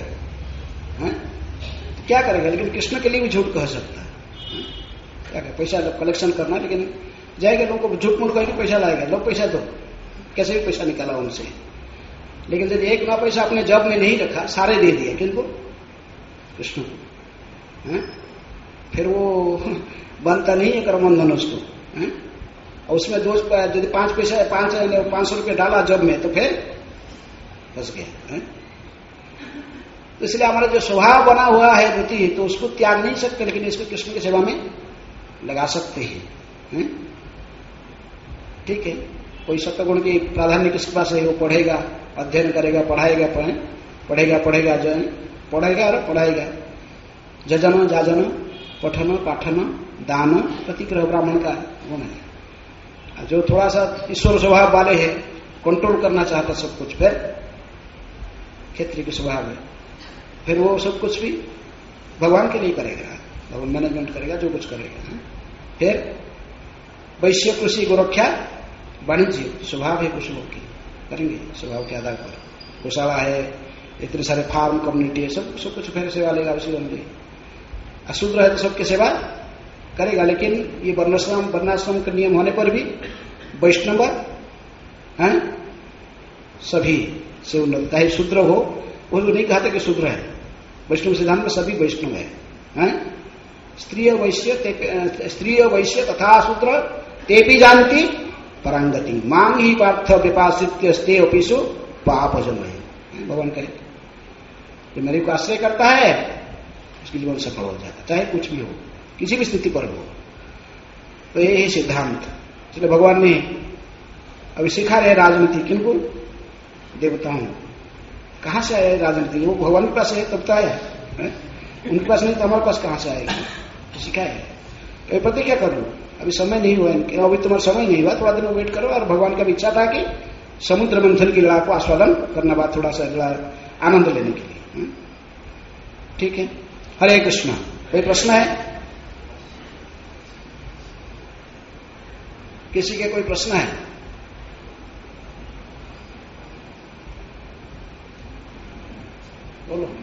क्या करेगा? लेकिन कृष्ण के लिए भी झूठ कह सकता है। क्या करें? पैसा कलेक्शन करना, लेकिन जाएगा लोगों को झूठ मूठ कहेंगे पैसा लाएगा, लोग पैसा दो, कैसे भी पैसा निकाला उनसे। लेकिन जब एक ना पैसा अपने जब में नहीं रखा, सारे दे दिए किनको? कृष्ण को। फिर वो बनता नहीं है कर्मबंधन उसको। और उसमें यदि 500 रुपये डाला जब में, तो फिर फंस गया। तो इसलिए हमारा जो स्वभाव बना हुआ है वृत्ति, तो उसको त्याग नहीं सकते, लेकिन इसको कृष्ण की सेवा में लगा सकते हैं। ठीक है, कोई सत्वगुण की प्राधान्य किसके पास है, वो पढ़ेगा, अध्ययन करेगा, पढ़ाएगा, पढ़ेगा और पढ़ाएगा। जजन जाजन पठन पाठन दान प्रतिग्रह ब्राह्मण का गुण है। जो थोड़ा सा ईश्वर स्वभाव वाले हैं, कंट्रोल करना चाहता सब कुछ, फिर क्षेत्रीय के स्वभाव है, फिर वो सब कुछ भी भगवान के लिए करेगा, भगवान मैनेजमेंट करेगा, जो कुछ करेगा। फिर वैश्य कृषि गोरक्षा वाणिज्य स्वभाव है कुछ लोग की, करेंगे स्वभाव के आधार पर। गौशाला है, इतने सारे फार्म कम्युनिटी है, सब कुछ फिर सेवा लेगा उसी बंदे। अशूद्र है तो सबकी सेवा करेगा, लेकिन ये वर्णाश्रम के नियम होने पर भी वैष्णव सभी से उन्नत, चाहे शूद्र हो, वो नहीं कहते कि शूद्र है। वैष्णव सिद्धांत में सभी वैष्णव है। स्त्रीय वैश्य तथा शूद्र ते भी जानती परांगति मांग ही पार्थ विपासित्य स्ते अपिसु पाप जम है। भगवान कहे, ये मेरे को आश्रय करता है, उसकी जीवन सफल हो जाता, चाहे कुछ भी हो, किसी भी स्थिति पर हो। तो ये है सिद्धांत। इसलिए भगवान ने अभी सिखा रहे राजनीति किनको? देवताओं। कहां से आया राजनीति? वो भगवान के पास है तब तो आया है? उनके पास नहीं तो हमारे पास कहां से आएगी? तो सिखाया। तो पता क्या कर लो, अभी समय नहीं हुआ, अभी तुम्हारा समय नहीं हुआ, थोड़ा दिन वेट करो। और भगवान का भी इच्छा था कि समुद्र मंथन की लड़ा को आस्वादन करना, बाद थोड़ा सा आनंद लेने के लिए। ठीक है, हरे कृष्ण। कोई प्रश्न है? किसी के कोई प्रश्न है? बोलो।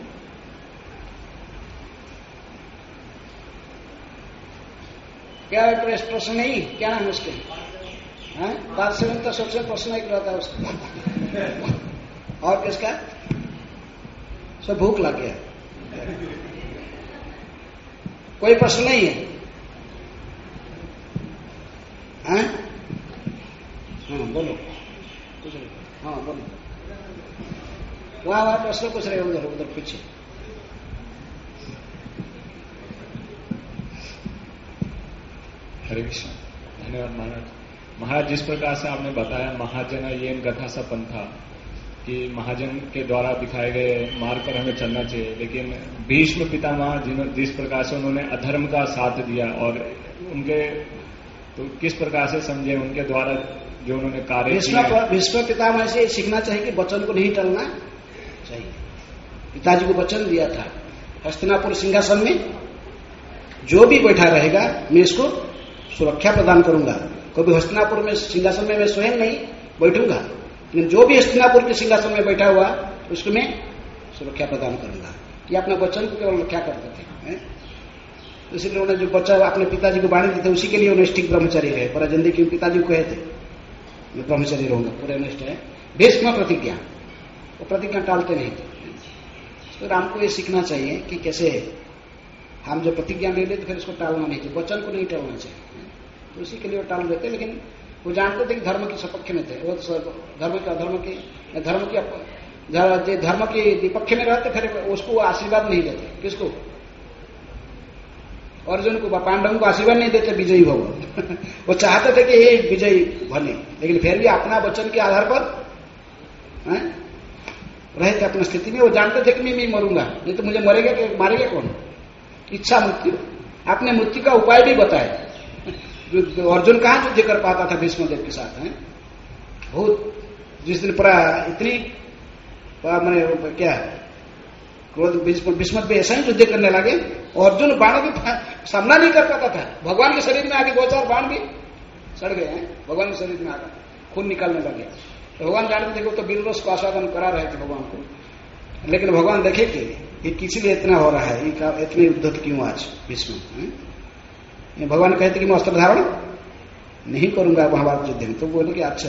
क्या प्रश्न नहीं? क्या नाम उसके? बात से तो सबसे प्रश्न एक रहता है उसका। और किसका? सब भूख लग गया। कोई प्रश्न नहीं है? हाँ बोलो, कुछ नहीं। हाँ बोलो। वहां प्रश्न पूछ रहे, उधर उधर पीछे। हरे कृष्ण। धन्यवाद महाराज। महाराज, जिस प्रकार से आपने बताया महाजन येन गथा सा पंथा, कि महाजन के द्वारा दिखाए गए मार्ग पर हमें चलना चाहिए, लेकिन भीष्म पितामह जिस प्रकार से उन्होंने अधर्म का साथ दिया, और उनके तो किस प्रकार से समझे उनके द्वारा जो उन्होंने कार्य किया? भीष्म पितामह से सीखना चाहिए कि वचन को नहीं टलना चाहिए। पिताजी को वचन दिया था, हस्तिनापुर सिंहासन में जो भी बैठा रहेगा मैं इसको सुरक्षा प्रदान करूंगा। कभी हस्तिनापुर में सिंहासन में मैं स्वयं नहीं बैठूंगा, लेकिन जो भी हस्तिनापुर के सिंहासन में बैठा हुआ उसको मैं सुरक्षा प्रदान करूंगा। ये अपने वचन को केवल रक्षा करते थे। इसलिए उन्होंने जो बच्चा अपने पिताजी को बांध देते उसी के लिए उन्हें स्टिक ब्रह्मचारी रहे पूरा जिंदगी। पिताजी को कहे थे मैं ब्रह्मचारी रहूंगा, पूरे निष्ठ है। भीष्म प्रतिज्ञा, वो प्रतिज्ञा टालते नहीं थे। तो हमको ये सीखना चाहिए कि कैसे हम जो प्रतिज्ञा ले लेते फिर उसको टालना नहीं चाहिए, वचन को नहीं टालना चाहिए। तो उसी के लिए वो टाल देते, लेकिन वो जानते थे कि धर्म के सपक्ष में थे। वो धर्म के अधर्म के धर्म के विपक्ष में रहते, फिर उसको आशीर्वाद नहीं देते। किसको? अर्जुन को, पांडवों को आशीर्वाद नहीं देते विजयी भव। वो चाहते थे कि ये विजयी बने, लेकिन फिर भी अपना वचन के आधार पर रहे थे अपनी स्थिति में। वो जानते थे कि मैं मरूंगा, नहीं तो मुझे मारेगा कौन? इच्छा मृत्यु। आपने मृत्यु का उपाय भी बताया। जो अर्जुन कहां युद्ध कर पाता था भीष्मदेव के साथ? बहुत जिस दिन पूरा इतनी मैंने क्या क्रोध भीष्मदेव भी ऐसा ही युद्ध करने लगे, अर्जुन बाण भी सामना नहीं कर पाता था। भगवान के शरीर में आगे 2-4 बाण भी सड़ गए हैं, भगवान के शरीर में आकर खून निकालने लगे। तो भगवान जानते थे तो वीर रस को आस्वादन करा रहे थे भगवान को, लेकिन भगवान देखे कि ये किसी लिए इतना हो रहा है, इतनी उद्धत क्यों आज भीष्म? भगवान कहते कि मैं अस्त्र धारण नहीं करूंगा महाभारत युद्ध में। तो बोले कि अच्छा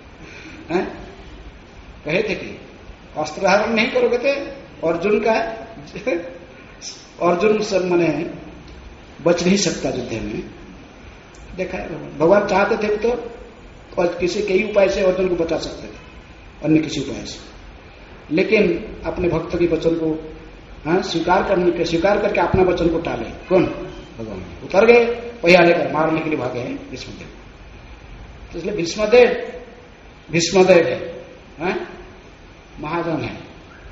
कहे थे कि अस्त्र धारण नहीं करोगे थे अर्जुन का अर्जुन सब मने बच नहीं सकता युद्ध में। देखा है भगवान चाहते थे तो और किसी कई उपाय से अर्जुन को बचा सकते थे, अन्य किसी उपाय से, लेकिन अपने भक्त के वचन को स्वीकार करके अपना वचन को टाले। कौन? भगवान उतर गए पहिया लेकर, मारने के लिए भागे हैं भीष्मदेव। तो इसलिए भीष्मदेव है महाजन है।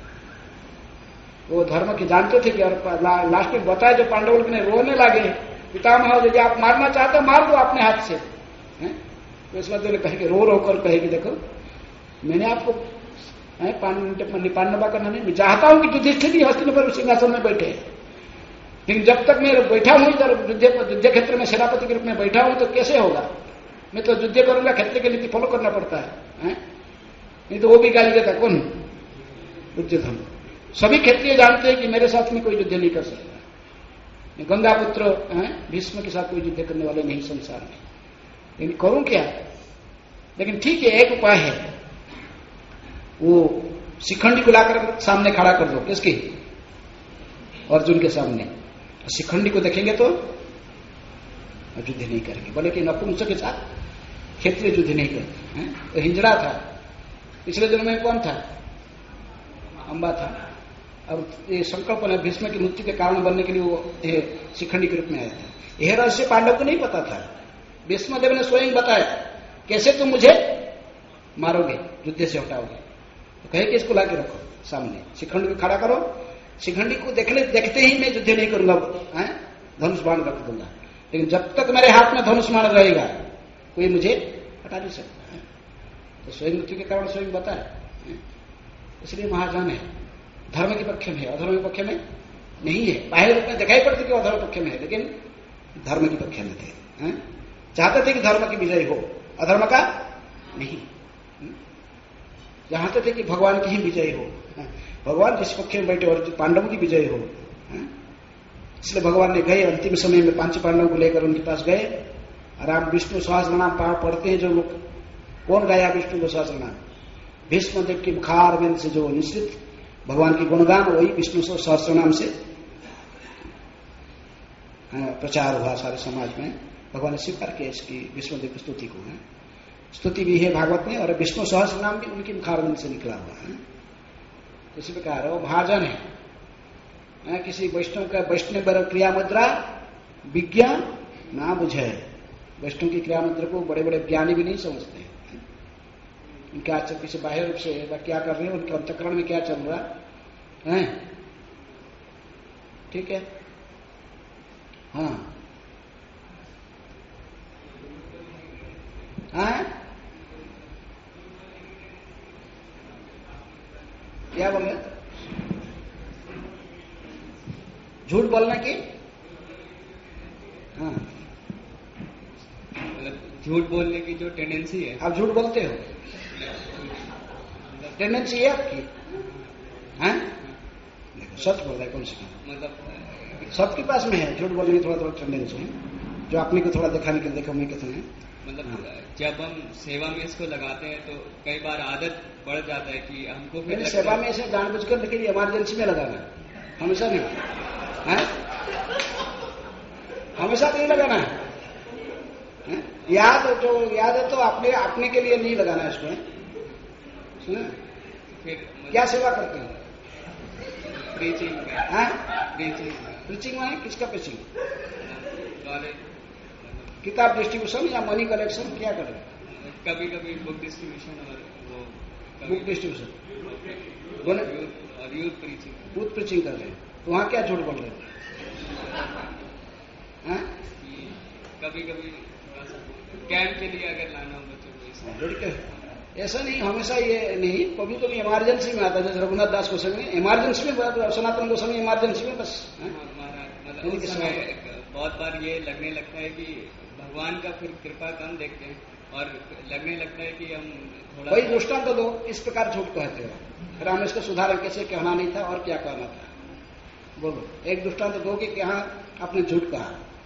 वो धर्म की जानते थे कि लास्ट में बताया जो पांडवों ने रोने लगे, पितामह यदि आप मारना चाहते हो मार दो अपने हाथ से। भीष्मदेव ने कहे रो कर कहे कि देखो मैंने आपको पांडवा करना नहीं, मैं चाहता हूं कि युधिष्ठिर भी हस्तिनापुर सिंहासन में बैठे, लेकिन जब तक मैं बैठा हूं इधर युद्ध क्षेत्र में सेनापति के रूप में बैठा हूं तो कैसे होगा? मैं तो युद्ध करूंगा, क्षेत्र की नीति फॉलो करना पड़ता है, नहीं तो वो भी गाली देता। कौन? दुर्योधन। सभी क्षत्रिय जानते हैं कि मेरे साथ में कोई युद्ध नहीं कर सकता। गंगा पुत्र भीष्म के साथ कोई युद्ध करने वाले नहीं संसार में, लेकिन करूं क्या? लेकिन ठीक है, एक उपाय है, वो शिखंडी को लाकर सामने खड़ा कर दो। किसकी? अर्जुन के सामने। शिखंडी को देखेंगे तो युद्ध नहीं करेंगे, बोले कि नपुंसक के साथ क्षेत्रीय युद्ध नहीं करते। तो हिंजड़ा था, पिछले दिनों में कौन था? अंबा था। और ये संकल्प ने भीष्म की मृत्यु के कारण बनने के लिए वो शिखंडी के रूप में आया था। यह रहस्य पांडव को नहीं पता था। भीष्मदेव ने स्वयं बताया कैसे तुम मुझे मारोगे, युद्ध से हटाओगे। तो कहे कि इसको लाके रखो सामने, शिखंडी को खड़ा करो, शिखंडी को देखते ही मैं युद्ध नहीं करूंगा, धनुष बाण रख दूंगा, लेकिन जब तक मेरे हाथ में धनुष बाण रहेगा कोई मुझे हटा नहीं सकता है। तो स्वयं मृत्यु के कारण स्वयं बताया, इसलिए महाजन है, धर्म के पक्ष में है, अधर्म के पक्ष में नहीं है। बाहर रूप में दिखाई पड़ती कि अधर्म पक्ष में है, लेकिन धर्म के पक्ष में थे। चाहते थे कि धर्म की विजय हो, अधर्म का नहीं। चाहते थे कि भगवान की ही विजय हो, भगवान जिस पक्ष में बैठे और पांडवों की विजय हो। इसलिए भगवान ने गए अंतिम समय में 5 पांडवों को लेकर उनके पास गए। राम विष्णु सहस्रनाम पढ़ते हैं जो लोग, कौन गाया विष्णु को सहस्रनाम? भीष्मदेव की मुखार बिंद से जो निश्चित भगवान की गुणगान, वही विष्णु सहस्रनाम से प्रचार हुआ सारे समाज में। भगवान ने स्वीकार किया इसकी भीष्मदेव की स्तुति को। स्तुति भी है भागवत में, और विष्णु सहस्रनाम भी उनकी मुखार बिंद से निकला हुआ है। इसी प्रकार वो महाजन है। किसी वैष्णव का वैष्णव क्रिया मुद्रा विज्ञान ना बुझे। वैष्णव की क्रिया मुद्रा को बड़े बड़े ज्ञानी भी नहीं समझते। उनके आचरण से बाह्य रूप से क्या कर रहे हैं, उनके अंतःकरण में क्या चल रहा है, ठीक है। हाँ क्या बोल रहे? झूठ बोलने की, हाँ, मतलब झूठ बोलने की जो टेंडेंसी है। आप झूठ बोलते हो, टेंडेंसी है आपकी, हैं? देखो सच बोल रहा है कौन सी, मतलब सबके पास में है झूठ बोलने की थोड़ा थोड़ा टेंडेंसी है, जो आपने को थोड़ा दिखाने के देखो मैं कितने हैं। मतलब जब हम सेवा में इसको लगाते हैं तो कई बार आदत बढ़ जाता है कि हमको फिर सेवा में ऐसे जानबूझकर, लेकिन इमरजेंसी में लगाना, हमेशा नहीं है, हमेशा नहीं लगाना है। याद है तो अपने के लिए नहीं लगाना है इसको। सुना फिर क्या सेवा करते हैं? प्रीचिंग प्रीचिंग माने किसका प्रीचिंग? किताब डिस्ट्रीब्यूशन या मनी कलेक्शन, क्या करें? कभी कभी बुक डिस्ट्रीब्यूशन और वो बुक डिस्ट्रीब्यूशन दोनों, और यूथ प्रीचिंग कर रहे हैं। तो वहां क्या झूठ बोल रहे हैं? कभी कभी कैंप के लिए अगर लाना हो बच्चों को, ऐसा नहीं, हमेशा ये नहीं, कभी कभी इमरजेंसी में आता है। जैसे रघुनाथ दास गोस्वामी इमरजेंसी में, सनातन गोस्वामी इमरजेंसी में बस। मतलब उस समय बहुत बार ये लगने लगता है कि भगवान का फिर कृपा कम देखते हैं, और लगने लगता है कि हम थोड़ा वही दृष्टांत तो दो, इस प्रकार झूठ कहते हो। फिर हम इसको सुधार कैसे कहना नहीं था और क्या कहना था, बोलो एक दृष्टांत दो कि क्या आपने झूठ कहा।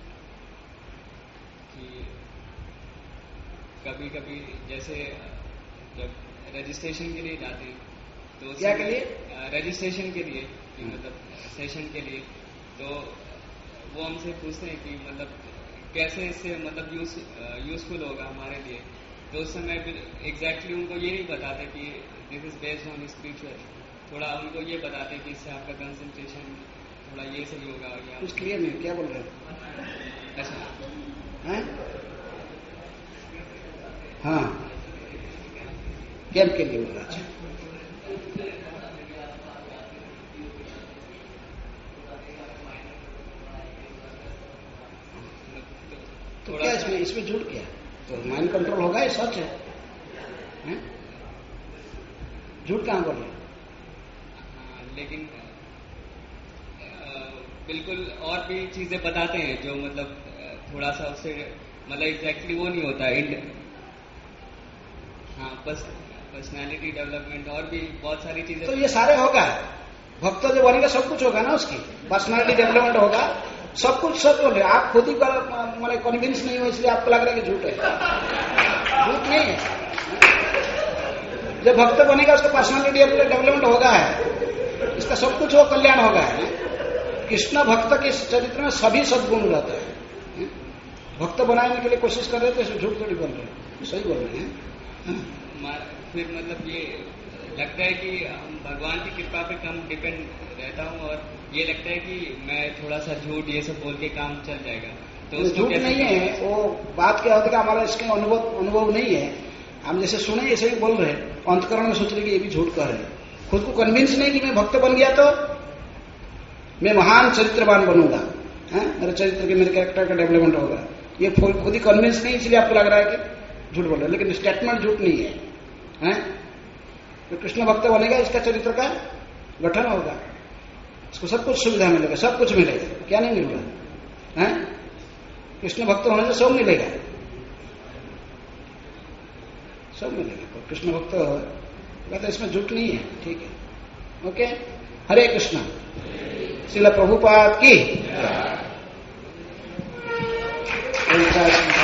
कभी कभी जैसे जब रजिस्ट्रेशन के लिए जाते हैं तो क्या के लिए? रजिस्ट्रेशन के लिए, मतलब सेशन के लिए, तो वो हमसे पूछते हैं कि मतलब कैसे इससे मतलब यूजफुल होगा हमारे लिए। तो उस समय एग्जैक्टली उनको ये नहीं बताते कि this is based on spiritual, थोड़ा उनको ये बताते कि इससे आपका कंसंट्रेशन थोड़ा ये सही होगा। या कुछ क्लियर नहीं, क्या बोल रहे हो? ऐसा है? हाँ, कैंप के लिए बोल रहा है। तो क्या इसमें झूठ क्या? तो माइंड कंट्रोल होगा, ये सच है। झूठ कहां बोल रहे? लेकिन बिल्कुल और भी चीजें बताते हैं जो मतलब थोड़ा सा उससे मतलब एग्जैक्टली वो नहीं होता है। हाँ, बस पर्सनैलिटी डेवलपमेंट और भी बहुत सारी चीजें। तो ये सारे होगा, भक्त जो बनेगा सब कुछ होगा ना, उसकी पर्सनैलिटी डेवलपमेंट होगा, सब कुछ सब बोले। आप खुद ही मतलब कन्विंस नहीं हो, इसलिए आपको लग रहा है कि झूठ है। झूठ नहीं है। जब भक्त बनेगा उसका पर्सनैलिटी डेवलपमेंट होगा है, इसका सब कुछ हो कल्याण होगा है। कृष्ण भक्त के चरित्र में सभी सद्गुण रहता है। भक्त बनाने के लिए कोशिश कर रहे थे, झूठ थोड़ी बोल रहे हैं, सही बोल रहे हैं। फिर मतलब ये लगता है कि भगवान की कृपा पे कम डिपेंड रहता हूँ, और ये लगता है कि मैं थोड़ा सा झूठ ये सब बोल के काम चल जाएगा। तो झूठ नहीं है वो बात, क्या होता है कि हमारा इसके अनुभव नहीं है। हम जैसे सुने ऐसे ही बोल रहे, अंतकरण में सोच रहे कि ये भी झूठ कह रहे, खुद को कन्विंस नहीं कि मैं भक्त बन गया तो मैं महान चरित्रवान बनूंगा, मेरे चरित्र के, मेरे कैरेक्टर का डेवलपमेंट होगा, ये खुद ही कन्विंस नहीं, इसलिए आपको लग रहा है कि झूठ बोल रहे। लेकिन स्टेटमेंट झूठ नहीं है, तो कृष्ण भक्त बनेगा, इसका चरित्र का गठन होगा, इसको सब कुछ सुविधा मिलेगा, सब कुछ मिलेगा, क्या नहीं मिल रहा है? कृष्ण भक्त होने से सब मिलेगा, सब मिलेगा। तो कृष्ण भक्त कहते इसमें झूठ नहीं है, ठीक है, ओके। हरे कृष्ण। श्रील प्रभुपाद की